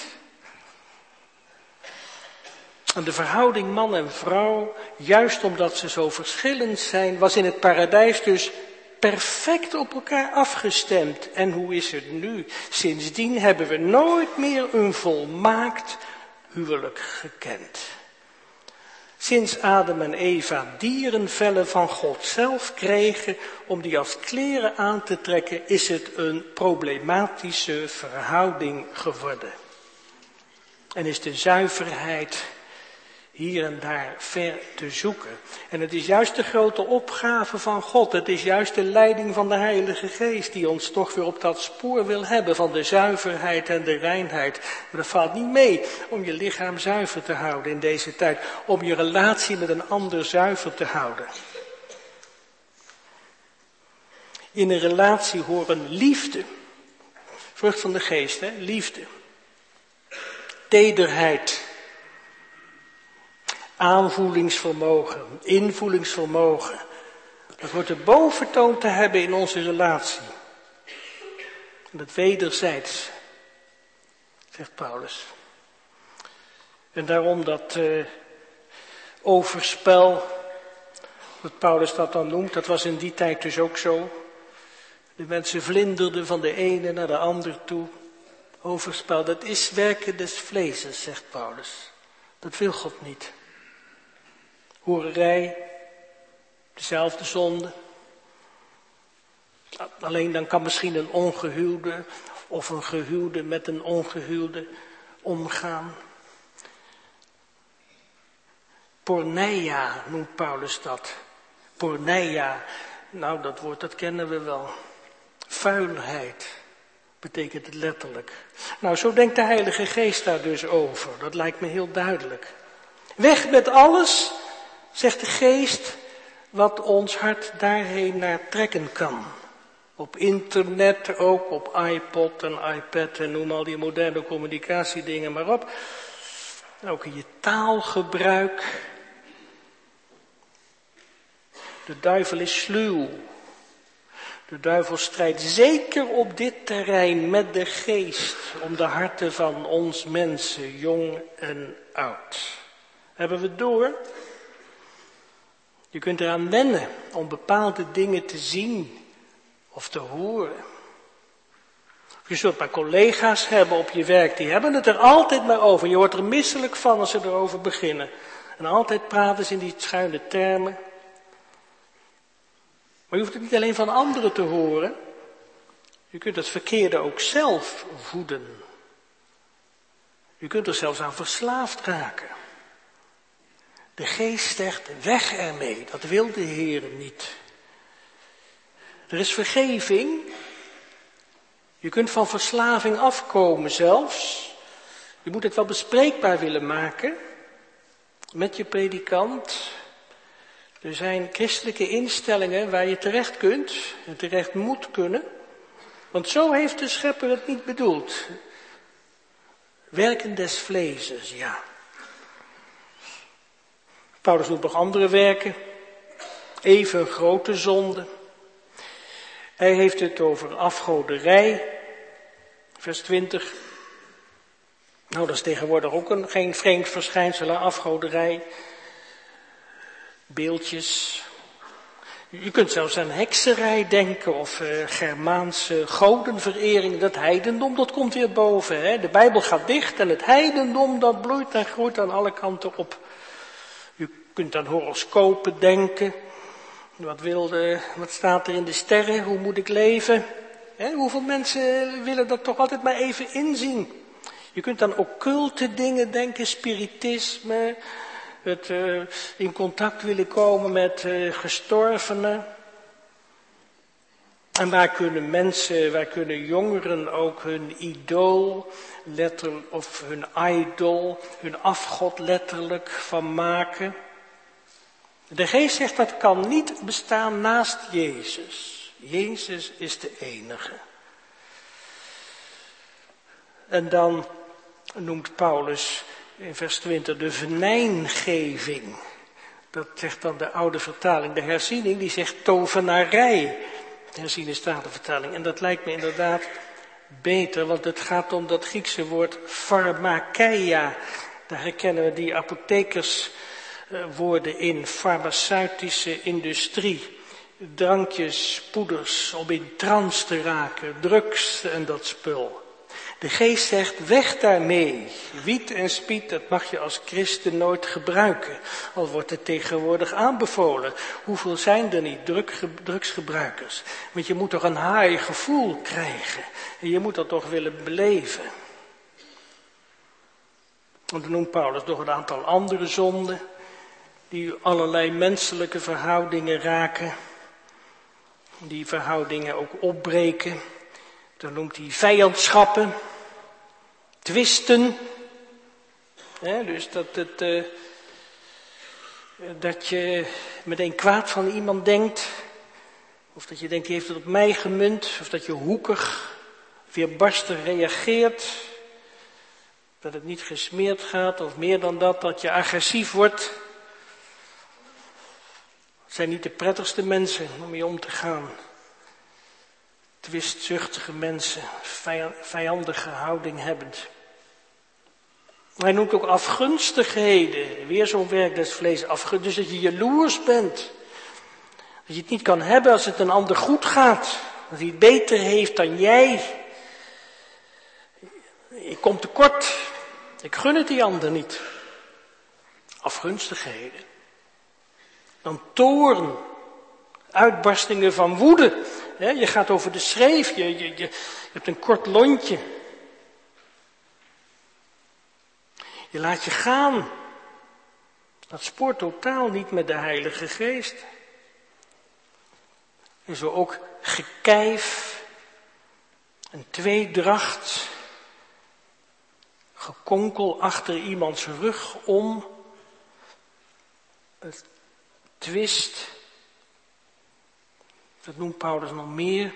En de verhouding man en vrouw, juist omdat ze zo verschillend zijn, was in het paradijs dus perfect op elkaar afgestemd. En hoe is het nu? Sindsdien hebben we nooit meer een volmaakt huwelijk gekend. Sinds Adam en Eva dierenvellen van God zelf kregen om die als kleren aan te trekken, is het een problematische verhouding geworden. En is de zuiverheid hier en daar ver te zoeken. En het is juist de grote opgave van God. Het is juist de leiding van de Heilige Geest die ons toch weer op dat spoor wil hebben van de zuiverheid en de reinheid. Maar dat valt niet mee om je lichaam zuiver te houden in deze tijd. Om je relatie met een ander zuiver te houden. In een relatie horen liefde. Vrucht van de geest, hè? Liefde. Tederheid. Aanvoelingsvermogen, invoelingsvermogen. Dat wordt de boventoon te hebben in onze relatie. En dat wederzijds, zegt Paulus. En daarom dat uh, overspel, wat Paulus dat dan noemt, dat was in die tijd dus ook zo. De mensen vlinderden van de ene naar de ander toe. Overspel, dat is werken des vleeses, zegt Paulus. Dat wil God niet. Hoererij, dezelfde zonde. Alleen dan kan misschien een ongehuwde of een gehuwde met een ongehuwde omgaan. Porneia noemt Paulus dat. Porneia, nou dat woord dat kennen we wel. Vuilheid betekent het letterlijk. Nou zo denkt de Heilige Geest daar dus over. Dat lijkt me heel duidelijk. Weg met alles, zegt de Geest, wat ons hart daarheen naar trekken kan. Op internet ook, op iPod en iPad en noem al die moderne communicatiedingen maar op. Ook in je taalgebruik. De duivel is sluw. De duivel strijdt zeker op dit terrein met de geest om de harten van ons mensen, jong en oud. Hebben we het door? Je kunt eraan wennen om bepaalde dingen te zien of te horen. Je zult maar collega's hebben op je werk, die hebben het er altijd maar over. Je wordt er misselijk van als ze erover beginnen. En altijd praten ze in die schuine termen. Maar je hoeft het niet alleen van anderen te horen. Je kunt het verkeerde ook zelf voeden. Je kunt er zelfs aan verslaafd raken. De geest zegt, weg ermee, dat wil de Heer niet. Er is vergeving. Je kunt van verslaving afkomen zelfs. Je moet het wel bespreekbaar willen maken met je predikant. Er zijn christelijke instellingen waar je terecht kunt en terecht moet kunnen. Want zo heeft de schepper het niet bedoeld. Werken des vleezes, ja. Paulus noemt nog andere werken. Even grote zonde. Hij heeft het over afgoderij. Vers twintig. Nou, dat is tegenwoordig ook een, geen vreemd verschijnsel, afgoderij. Beeldjes. Je kunt zelfs aan hekserij denken of uh, Germaanse godenverering. Dat heidendom, dat komt weer boven. Hè? De Bijbel gaat dicht en het heidendom dat bloeit en groeit aan alle kanten op. Je kunt aan horoscopen denken. Wat, wil de, wat staat er in de sterren? Hoe moet ik leven? Hè? Hoeveel mensen willen dat toch altijd maar even inzien? Je kunt aan occulte dingen denken, spiritisme. Het uh, in contact willen komen met uh, gestorvenen. En waar kunnen mensen, waar kunnen jongeren ook hun idool, letter, of hun idol, hun afgod letterlijk van maken. De geest zegt dat kan niet bestaan naast Jezus. Jezus is de enige. En dan noemt Paulus in vers twintig de venijngeving. Dat zegt dan de oude vertaling. De herziening die zegt tovenarij. De herziene statenvertaling. En dat lijkt me inderdaad beter, want het gaat om dat Griekse woord pharmakeia. Daar herkennen we die apothekerswoorden in, farmaceutische industrie. Drankjes, poeders, om in trance te raken, drugs en dat spul. De geest zegt, weg daarmee. Wiet en spiet, dat mag je als christen nooit gebruiken. Al wordt het tegenwoordig aanbevolen. Hoeveel zijn er niet drugsgebruikers? Want je moet toch een haai gevoel krijgen. En je moet dat toch willen beleven. En dan noemt Paulus nog een aantal andere zonden. Die allerlei menselijke verhoudingen raken. Die verhoudingen ook opbreken. Dan noemt hij vijandschappen, twisten. Hè, dus dat, het, uh, dat je meteen kwaad van iemand denkt. Of dat je denkt, die heeft het op mij gemunt. Of dat je hoekig, weerbarstig reageert. Dat het niet gesmeerd gaat. Of meer dan dat, dat je agressief wordt. Het zijn niet de prettigste mensen om mee om te gaan. Twistzuchtige mensen, vijandige houding hebbend. Hij noemt ook afgunstigheden, weer zo'n werk des vlees, afgunst, dus dat je jaloers bent. Dat je het niet kan hebben als het een ander goed gaat, dat hij het beter heeft dan jij. Ik kom tekort, ik gun het die ander niet. Afgunstigheden. Dan toorn, uitbarstingen van woede. Je gaat over de schreef, je, je, je hebt een kort lontje. Je laat je gaan. Dat spoort totaal niet met de Heilige Geest. En zo ook gekijf, een tweedracht, gekonkel achter iemands rug om, het twist. Dat noemt Paulus nog meer.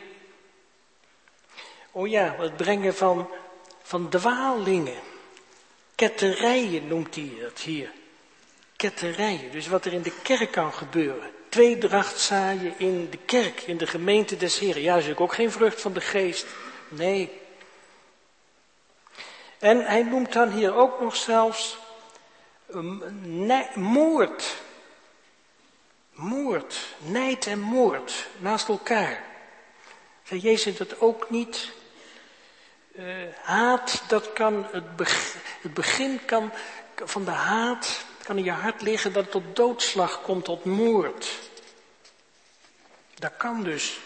Oh ja, het brengen van, van dwalingen. Ketterijen noemt hij het hier. Ketterijen, dus wat er in de kerk kan gebeuren. Tweedracht zaaien in de kerk, in de gemeente des Heren. Ja, dat is natuurlijk ook geen vrucht van de geest. Nee. En hij noemt dan hier ook nog zelfs um, moord. Moord, nijd en moord, naast elkaar. Zei Jezus dat ook niet? Uh, haat, dat kan, het begin, het begin kan, van de haat kan in je hart liggen dat het tot doodslag komt, tot moord. Dat kan dus.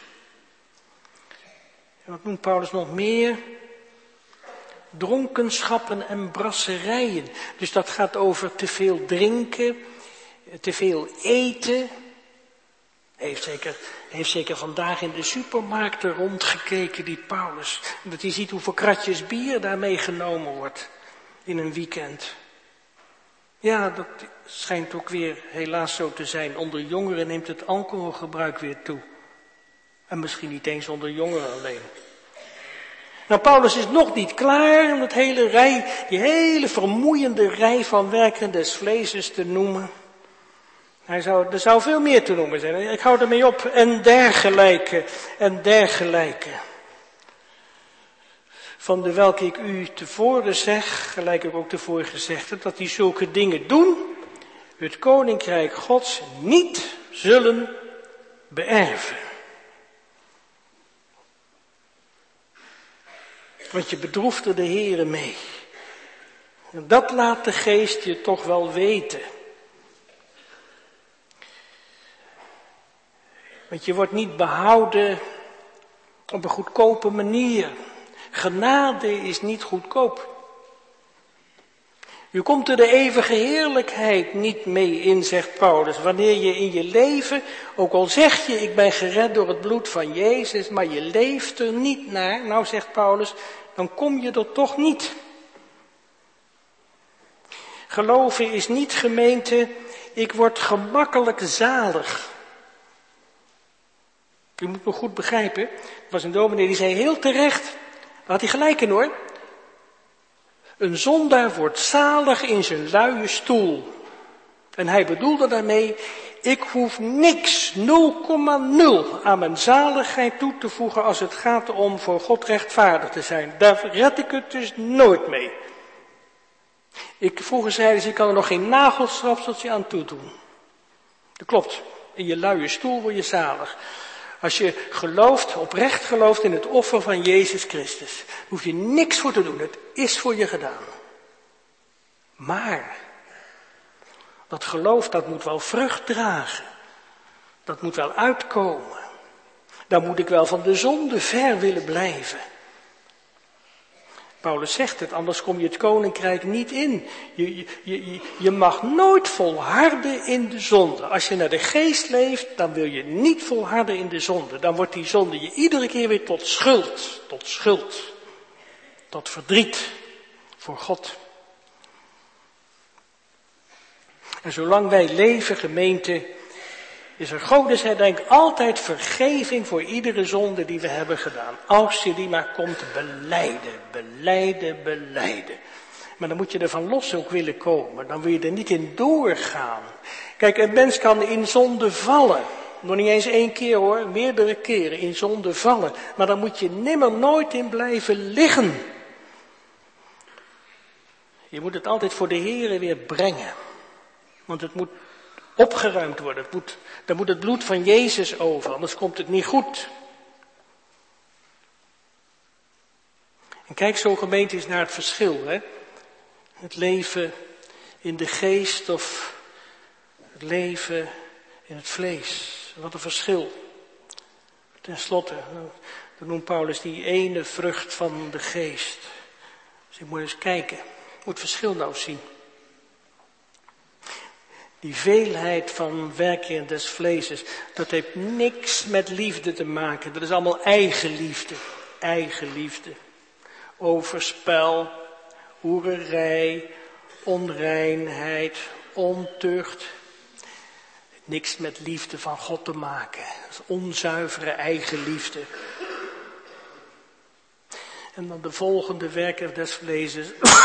En wat noemt Paulus nog meer? Dronkenschappen en brasserijen. Dus dat gaat over te veel drinken, te veel eten. Hij heeft zeker, hij heeft zeker vandaag in de supermarkten rondgekeken, die Paulus. Dat hij ziet hoeveel kratjes bier daarmee genomen wordt in een weekend. Ja, dat schijnt ook weer helaas zo te zijn. Onder jongeren neemt het alcoholgebruik weer toe. En misschien niet eens onder jongeren alleen. Nou, Paulus is nog niet klaar om het hele rij, die hele vermoeiende rij van werken des vleeses te noemen. Hij zou, er zou veel meer te noemen zijn. Ik hou ermee op. En dergelijke, en dergelijke. Van de welke ik u tevoren zeg, gelijk ik ook tevoren gezegd heb, dat die zulke dingen doen, het koninkrijk Gods niet zullen beërven. Want je bedroeft er de Heere mee. En dat laat de geest je toch wel weten. Want je wordt niet behouden op een goedkope manier. Genade is niet goedkoop. Je komt er de eeuwige heerlijkheid niet mee in, zegt Paulus. Wanneer je in je leven, ook al zeg je ik ben gered door het bloed van Jezus, maar je leeft er niet naar, nou zegt Paulus, dan kom je er toch niet. Geloven is niet, gemeente, ik word gemakkelijk zalig. Je moet me goed begrijpen. Er was een dominee die zei heel terecht, daar had hij gelijk in hoor. Een zondaar wordt zalig in zijn luie stoel. En hij bedoelde daarmee, ik hoef niks, nul komma nul aan mijn zaligheid toe te voegen als het gaat om voor God rechtvaardig te zijn. Daar red ik het dus nooit mee. Ik, vroeger zeiden ze, ik kan er nog geen nagelstrapseltje aan toedoen. Dat klopt, in je luie stoel word je zalig. Als je gelooft, oprecht gelooft in het offer van Jezus Christus, hoef je niks voor te doen. Het is voor je gedaan. Maar, dat geloof, dat moet wel vrucht dragen. Dat moet wel uitkomen. Dan moet ik wel van de zonde ver willen blijven. Paulus zegt het, anders kom je het koninkrijk niet in. Je, je, je, je mag nooit volharden in de zonde. Als je naar de geest leeft, dan wil je niet volharden in de zonde. Dan wordt die zonde je iedere keer weer tot schuld, tot schuld, tot verdriet voor God. En zolang wij leven, gemeente, is er godesherdenk altijd vergeving voor iedere zonde die we hebben gedaan. Als je die maar komt belijden, belijden, belijden. Maar dan moet je er van los ook willen komen. Dan wil je er niet in doorgaan. Kijk, een mens kan in zonde vallen. Nog niet eens één keer hoor, meerdere keren in zonde vallen. Maar dan moet je nimmer nooit in blijven liggen. Je moet het altijd voor de Heere weer brengen. Want het moet opgeruimd worden. Het moet, daar moet het bloed van Jezus over, anders komt het niet goed. En kijk zo gemeente eens naar het verschil. Hè? Het leven in de geest of het leven in het vlees. Wat een verschil. Ten slotte, dan noemt Paulus die ene vrucht van de geest. Dus je moet eens kijken. Je moet het verschil nou zien. Die veelheid van werken des vleeses, dat heeft niks met liefde te maken. Dat is allemaal eigenliefde. Eigenliefde. Overspel, hoererij, onreinheid, ontucht. Niks met liefde van God te maken. Dat is onzuivere eigenliefde. En dan de volgende werken des vleeses.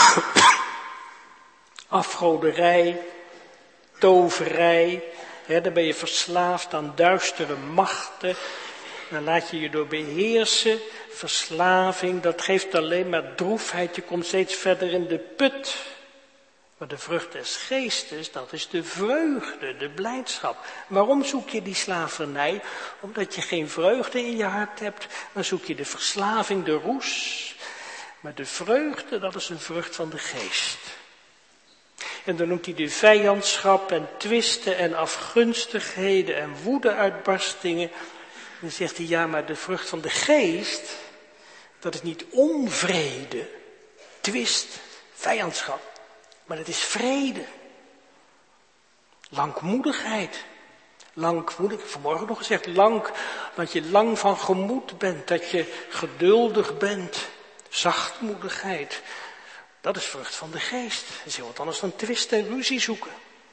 Afgoderij. Toverij, hè, dan ben je verslaafd aan duistere machten. Dan laat je je door beheersen. Verslaving, dat geeft alleen maar droefheid. Je komt steeds verder in de put. Maar de vrucht des geestes, dat is de vreugde, de blijdschap. Waarom zoek je die slavernij? Omdat je geen vreugde in je hart hebt. Dan zoek je de verslaving, de roes. Maar de vreugde, dat is een vrucht van de geest. En dan noemt hij de vijandschap en twisten en afgunstigheden en woedeuitbarstingen. En dan zegt hij, ja, maar de vrucht van de geest, dat is niet onvrede, twist, vijandschap, maar het is vrede. Langmoedigheid. Langmoedig, vanmorgen nog gezegd, lang, dat je lang van gemoed bent, dat je geduldig bent. Zachtmoedigheid. Dat is vrucht van de geest. Dat is heel wat anders dan twist en ruzie zoeken.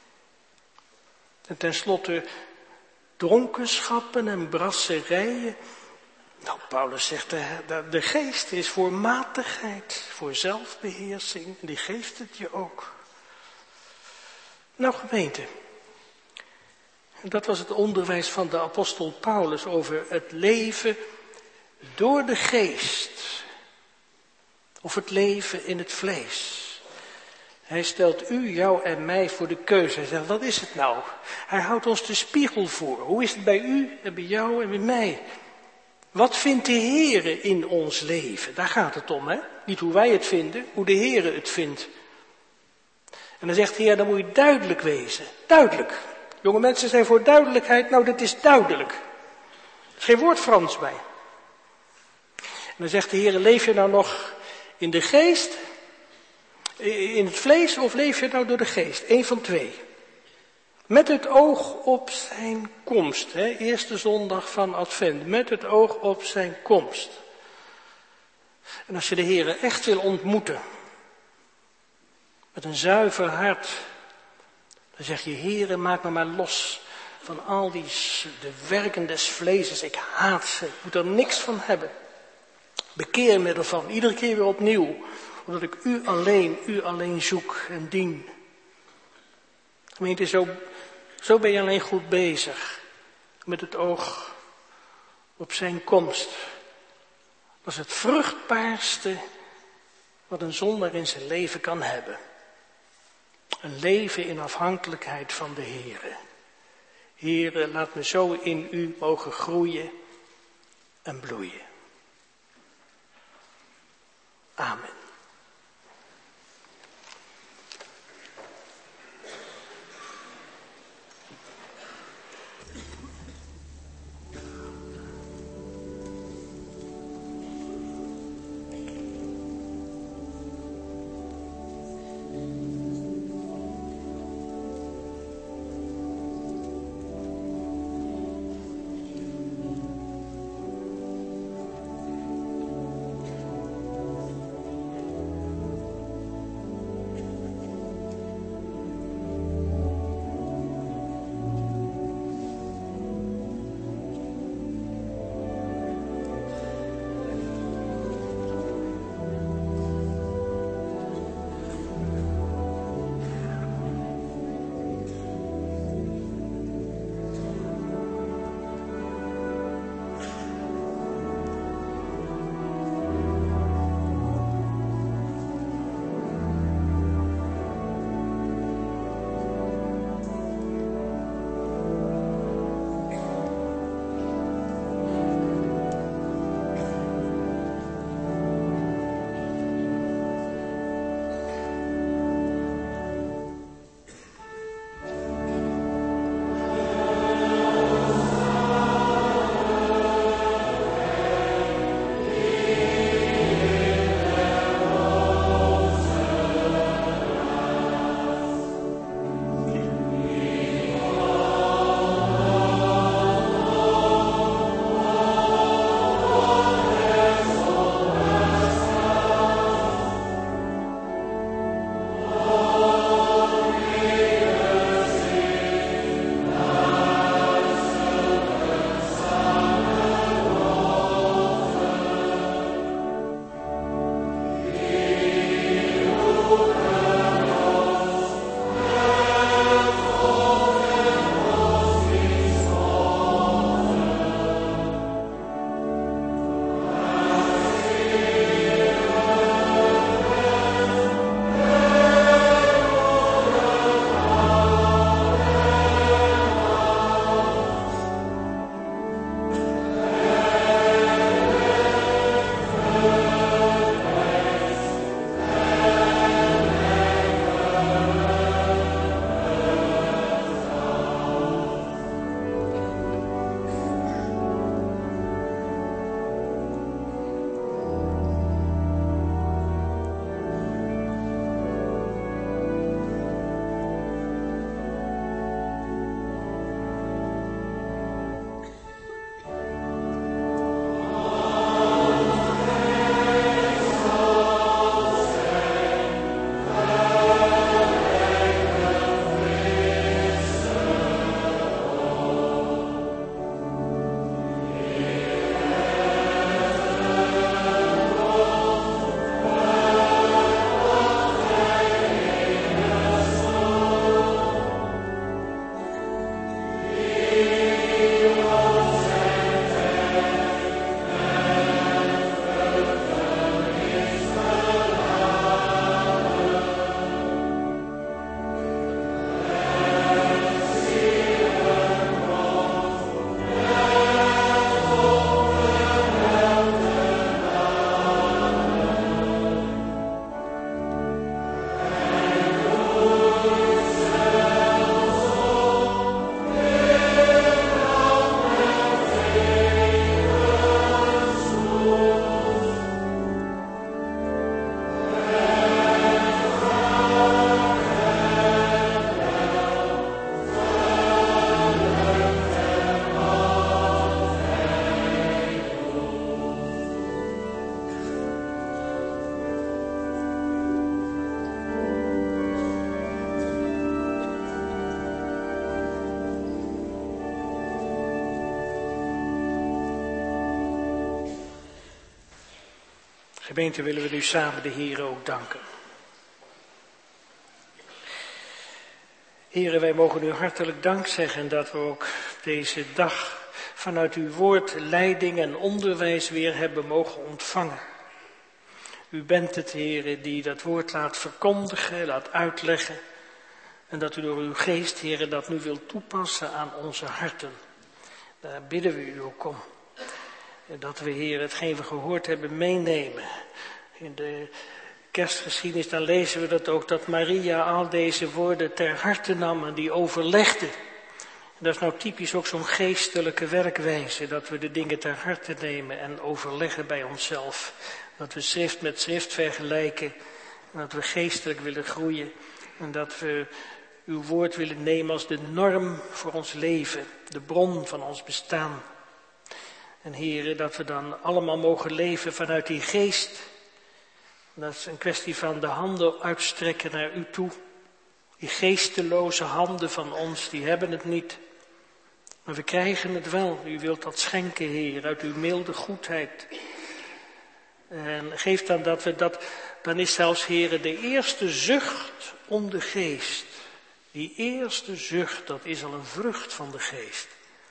En tenslotte dronkenschappen en brasserijen. Nou, Paulus zegt, de, de geest is voor matigheid, voor zelfbeheersing. En die geeft het je ook. Nou, gemeente. Dat was het onderwijs van de apostel Paulus over het leven door de geest. Of het leven in het vlees. Hij stelt u, jou en mij voor de keuze. Hij zegt, wat is het nou? Hij houdt ons de spiegel voor. Hoe is het bij u en bij jou en bij mij? Wat vindt de Heere in ons leven? Daar gaat het om, hè? Niet hoe wij het vinden, hoe de Heere het vindt. En dan zegt hij, ja, dan moet je duidelijk wezen. Duidelijk. Jonge mensen zijn voor duidelijkheid. Nou, dat is duidelijk. Er is geen woord Frans bij. En dan zegt de Heere, leef je nou nog in de geest, in het vlees, of leef je nou door de geest? Eén van twee. Met het oog op zijn komst. Hè? Eerste zondag van Advent. Met het oog op zijn komst. En als je de Heere echt wil ontmoeten, met een zuiver hart, dan zeg je, Heere, maak me maar los van al die de werken des vleezes. Ik haat ze, ik moet er niks van hebben. Bekeer me ervan, iedere keer weer opnieuw. Omdat ik u alleen, u alleen zoek en dien. Gemeente, zo, zo ben je alleen goed bezig. Met het oog op zijn komst. Dat is het vruchtbaarste wat een zondaar in zijn leven kan hebben. Een leven in afhankelijkheid van de Heere. Heere, laat me zo in u mogen groeien en bloeien. Amen. Gemeente, willen we nu samen de Heer ook danken. Heere, wij mogen u hartelijk dank zeggen dat we ook deze dag vanuit uw woord leiding en onderwijs weer hebben mogen ontvangen. U bent het, Heere, die dat woord laat verkondigen, laat uitleggen. En dat u door uw geest, Heere, dat nu wilt toepassen aan onze harten. Daar bidden we u ook om. En dat we, Heere, hetgeen we gehoord hebben meenemen. In de kerstgeschiedenis, dan lezen we dat ook, dat Maria al deze woorden ter harte nam en die overlegde. En dat is nou typisch ook zo'n geestelijke werkwijze, dat we de dingen ter harte nemen en overleggen bij onszelf. Dat we schrift met schrift vergelijken, en dat we geestelijk willen groeien en dat we uw woord willen nemen als de norm voor ons leven, de bron van ons bestaan. En Heere, dat we dan allemaal mogen leven vanuit die geest. Dat is een kwestie van de handen uitstrekken naar u toe. Die geesteloze handen van ons, die hebben het niet. Maar we krijgen het wel. U wilt dat schenken, Heer, uit uw milde goedheid. En geef dan dat we dat, dan is zelfs, Heer, de eerste zucht om de geest. Die eerste zucht, dat is al een vrucht van de geest.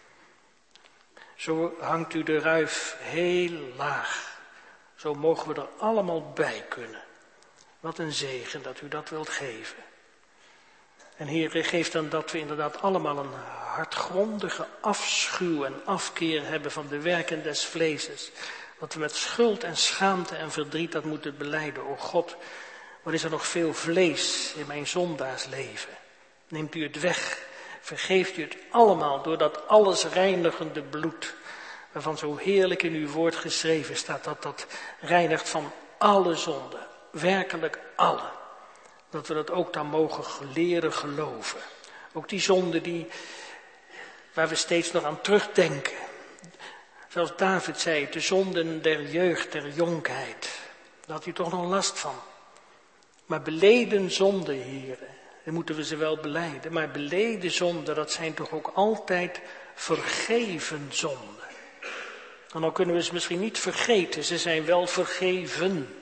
Zo hangt u de ruif heel laag. Zo mogen we er allemaal bij kunnen. Wat een zegen dat u dat wilt geven. En Heer, geef dan dat we inderdaad allemaal een hartgrondige afschuw en afkeer hebben van de werken des vleeses. Dat we met schuld en schaamte en verdriet dat moeten belijden. O God, wat is er nog veel vlees in mijn zondaarsleven. Neemt u het weg. Vergeeft u het allemaal door dat alles reinigende bloed. Waarvan zo heerlijk in uw woord geschreven staat dat dat reinigt van alle zonden. Werkelijk alle. Dat we dat ook dan mogen leren geloven. Ook die zonden die, waar we steeds nog aan terugdenken. Zoals David zei, de zonden der jeugd, der jonkheid. Daar had hij toch nog last van. Maar beleden zonden, heren, dan moeten we ze wel belijden. Maar beleden zonden, dat zijn toch ook altijd vergeven zonden. En dan kunnen we ze misschien niet vergeten, ze zijn wel vergeven.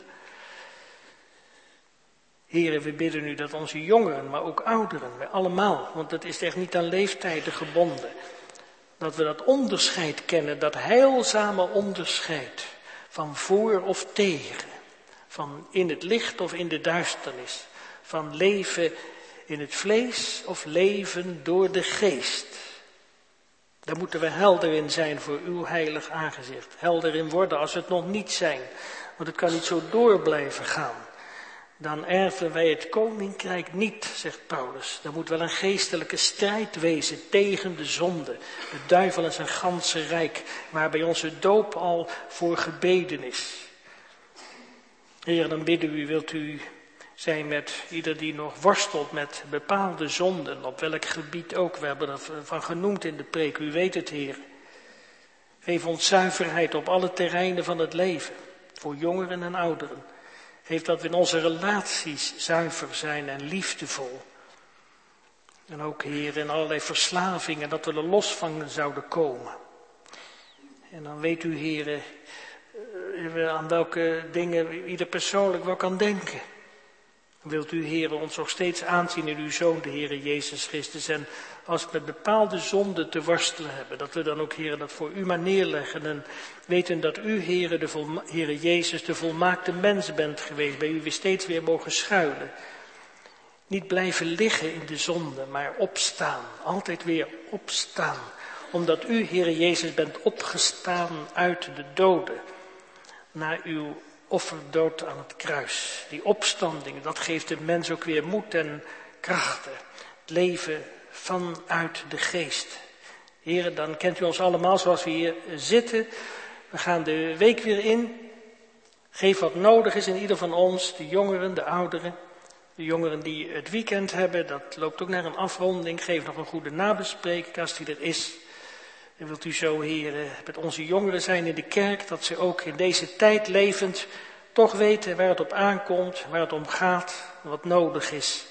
Heren, we bidden u dat onze jongeren, maar ook ouderen, wij allemaal, want het is echt niet aan leeftijden gebonden. Dat we dat onderscheid kennen, dat heilzame onderscheid van voor of tegen. Van in het licht of in de duisternis. Van leven in het vlees of leven door de geest. Daar moeten we helder in zijn voor uw heilig aangezicht. Helder in worden als we het nog niet zijn. Want het kan niet zo door blijven gaan. Dan erven wij het koninkrijk niet, zegt Paulus. Er moet wel een geestelijke strijd wezen tegen de zonde. De duivel en zijn ganse rijk, waar bij onze doop al voor gebeden is. Heer, dan bidden u, wilt u zijn met ieder die nog worstelt met bepaalde zonden, op welk gebied ook. We hebben er van genoemd in de preek, u weet het, Heer. Geef ons zuiverheid op alle terreinen van het leven, voor jongeren en ouderen. Geef dat we in onze relaties zuiver zijn en liefdevol. En ook, Heer, in allerlei verslavingen, dat we er los van zouden komen. En dan weet u, Heer, aan welke dingen ieder persoonlijk wel kan denken. Wilt u, Heer, ons nog steeds aanzien in uw Zoon, de Heer Jezus Christus. En als we met bepaalde zonden te worstelen hebben, dat we dan ook, Heer, dat voor u maar neerleggen. En weten dat u, Heer, de volma- Heer Jezus, de volmaakte mens bent geweest. Bij u weer steeds weer mogen schuilen. Niet blijven liggen in de zonde, maar opstaan. Altijd weer opstaan. Omdat u, Heer Jezus, bent opgestaan uit de doden. Naar uw offerdood aan het kruis. Die opstanding, dat geeft de mens ook weer moed en krachten. Het leven vanuit de geest. Heren, dan kent u ons allemaal zoals we hier zitten. We gaan de week weer in. Geef wat nodig is in ieder van ons, de jongeren, de ouderen. De jongeren die het weekend hebben, dat loopt ook naar een afronding. Geef nog een goede nabespreking als die er is. En wilt u zo, heren, met onze jongeren zijn in de kerk, dat ze ook in deze tijd levend toch weten waar het op aankomt, waar het om gaat, wat nodig is.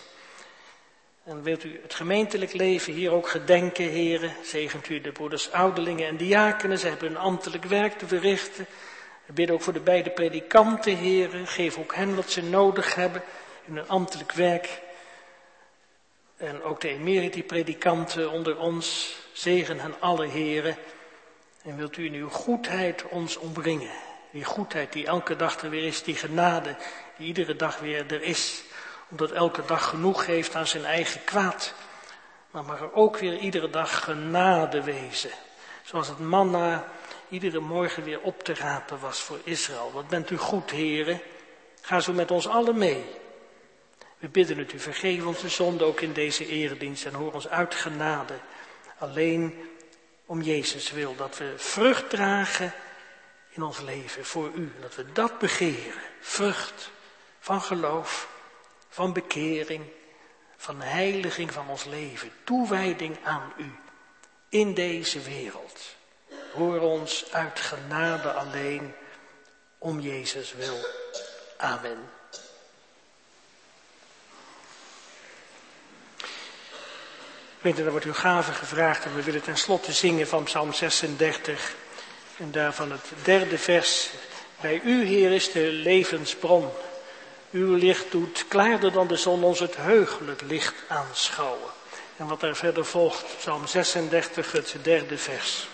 En wilt u het gemeentelijk leven hier ook gedenken, heren. Zegent u de broeders ouderlingen en diakenen, ze hebben een ambtelijk werk te verrichten. We bidden ook voor de beide predikanten, Heere. Geef ook hen wat ze nodig hebben in hun ambtelijk werk. En ook de emeriti-predikanten onder ons. Zegen hen alle, Heere. En wilt u in uw goedheid ons omringen. Die goedheid die elke dag er weer is, die genade die iedere dag weer er is. Omdat elke dag genoeg geeft aan zijn eigen kwaad. Maar mag er ook weer iedere dag genade wezen. Zoals het manna iedere morgen weer op te rapen was voor Israël. Wat bent u goed, Heere. Ga zo met ons allen mee. We bidden het u, vergeef onze zonde ook in deze eredienst en hoor ons uit genade. Alleen om Jezus wil, dat we vrucht dragen in ons leven voor u. Dat we dat begeren. Vrucht van geloof, van bekering, van heiliging van ons leven. Toewijding aan u in deze wereld. Hoor ons uit genade alleen om Jezus wil. Amen. Gemeente, daar wordt uw gave gevraagd en we willen tenslotte zingen van Psalm zesendertig. En daarvan het derde vers. Bij u, Heer, is de levensbron. Uw licht doet klaarder dan de zon ons het heugelijk licht aanschouwen. En wat daar verder volgt, Psalm zesendertig, het derde vers.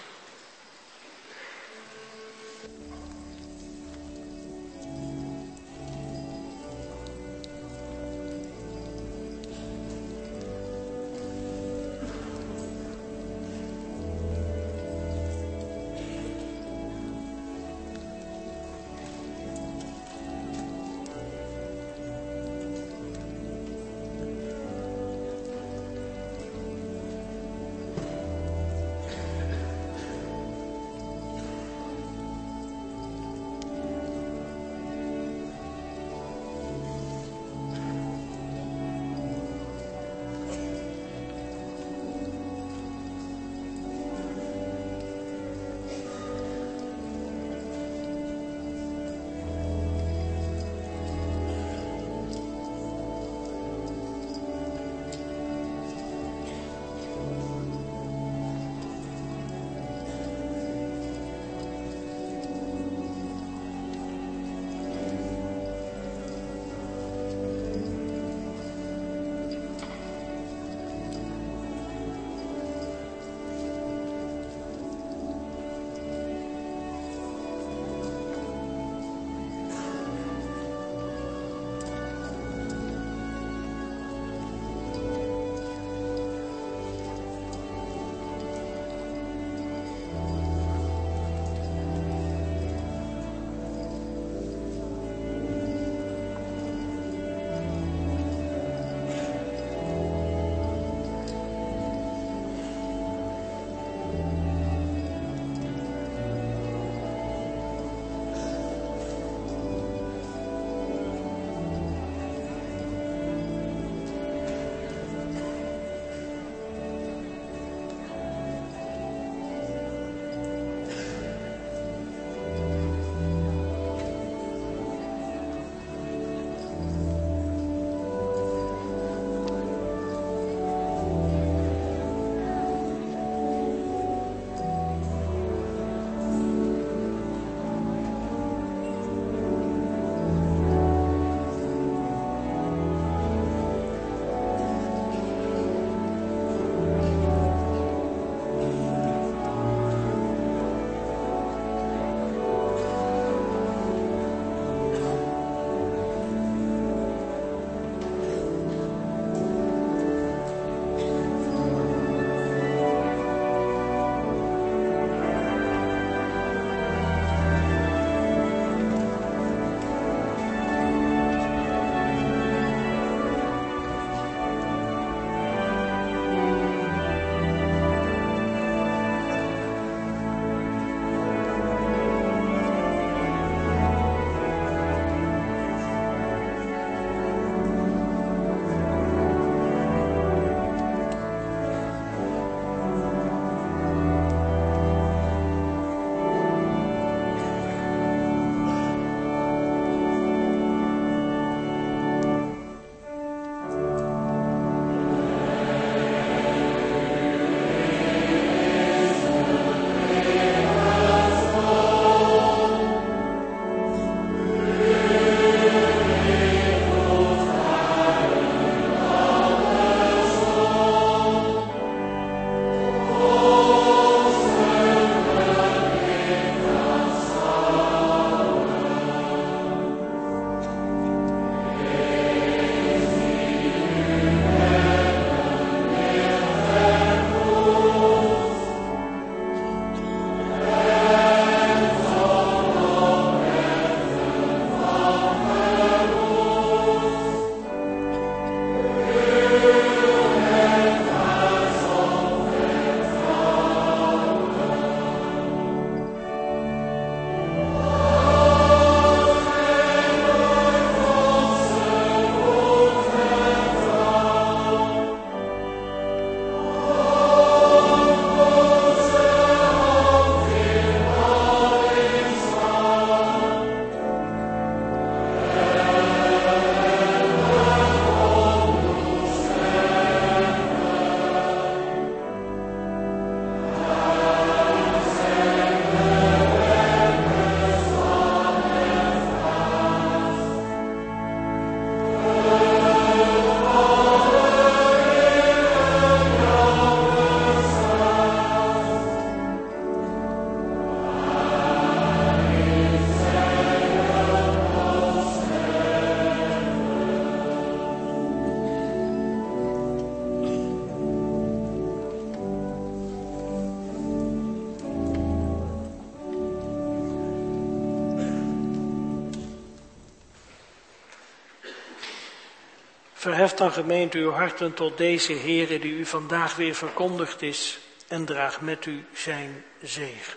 Verheft dan gemeente uw harten tot deze Heere die u vandaag weer verkondigd is en draag met u zijn zegen.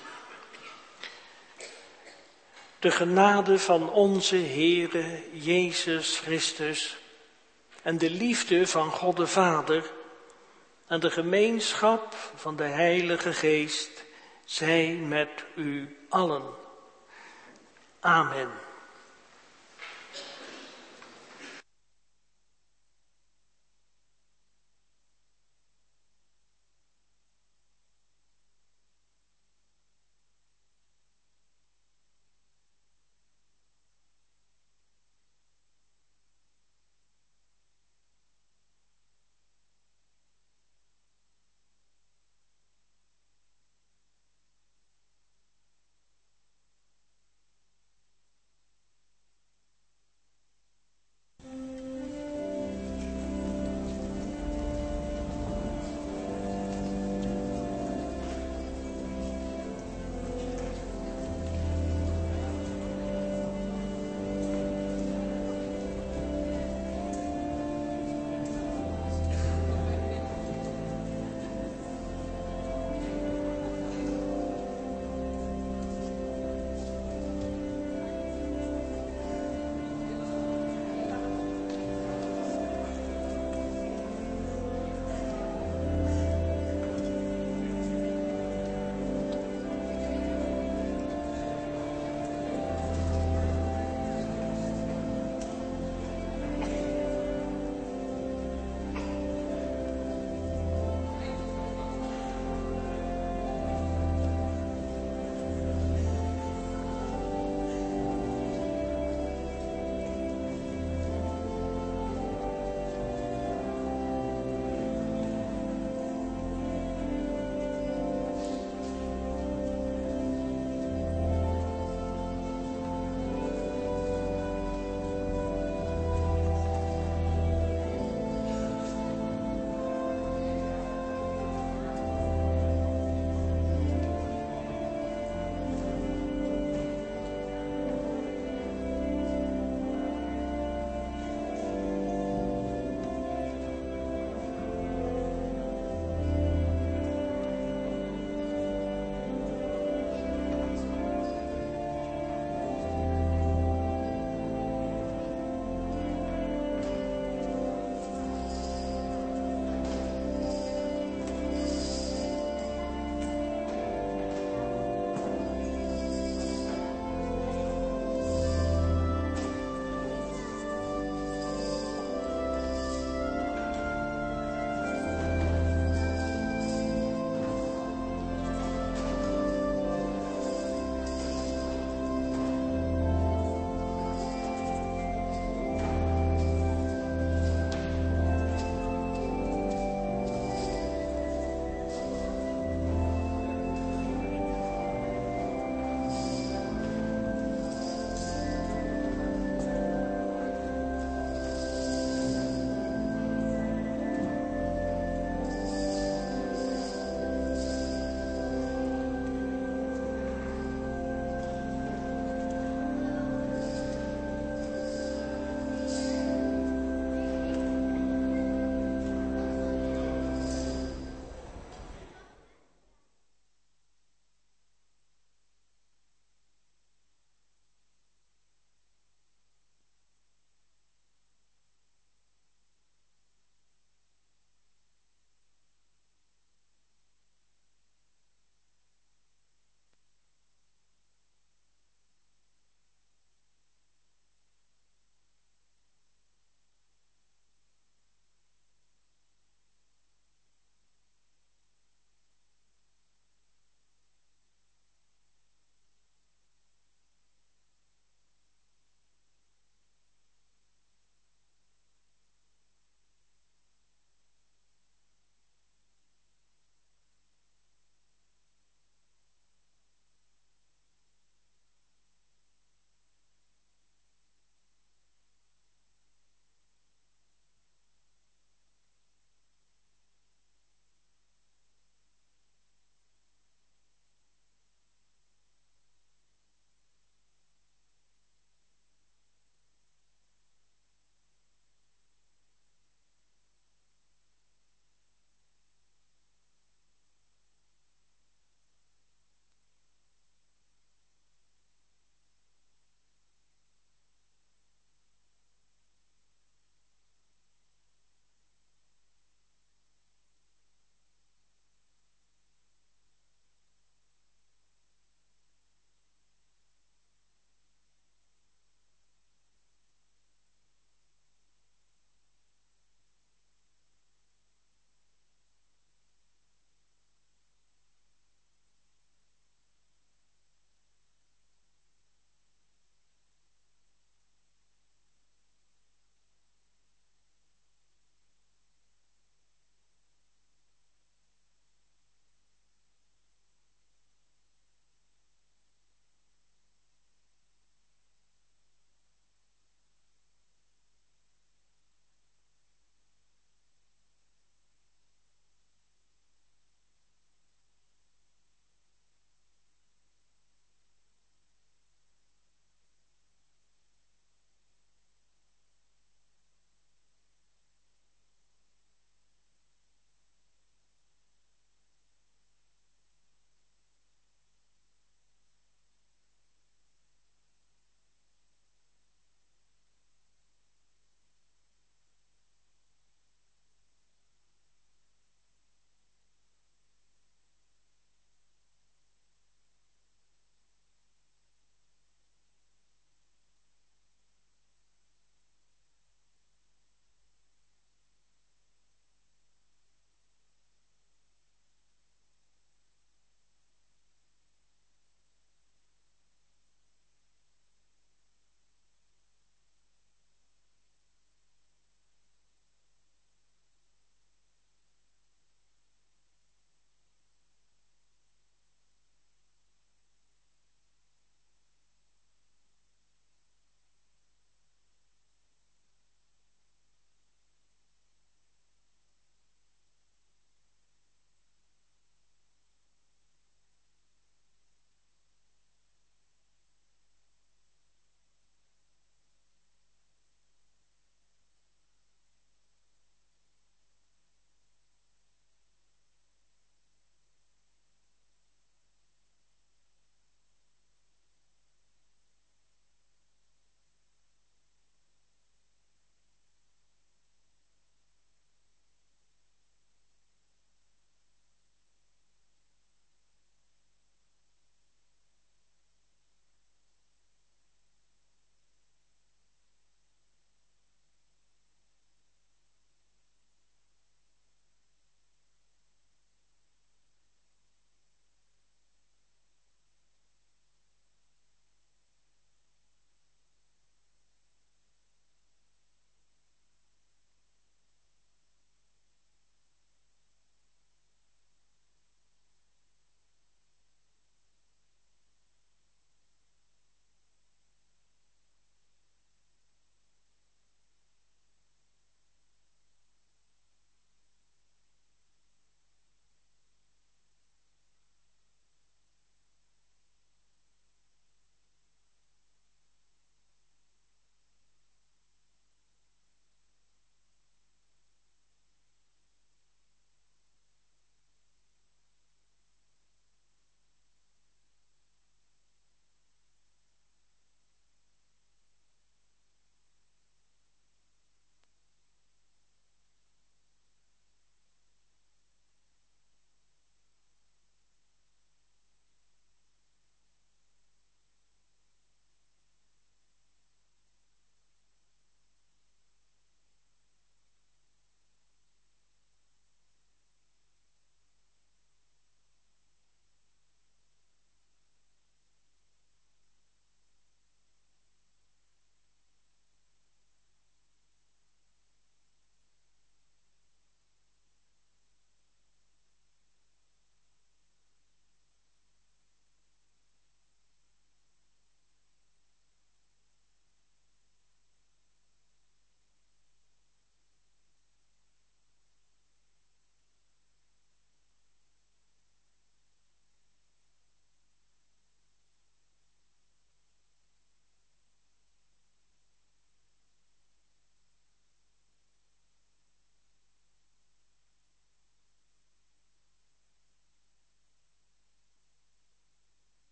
De genade van onze Heere Jezus Christus en de liefde van God de Vader en de gemeenschap van de Heilige Geest zij met u allen. Amen.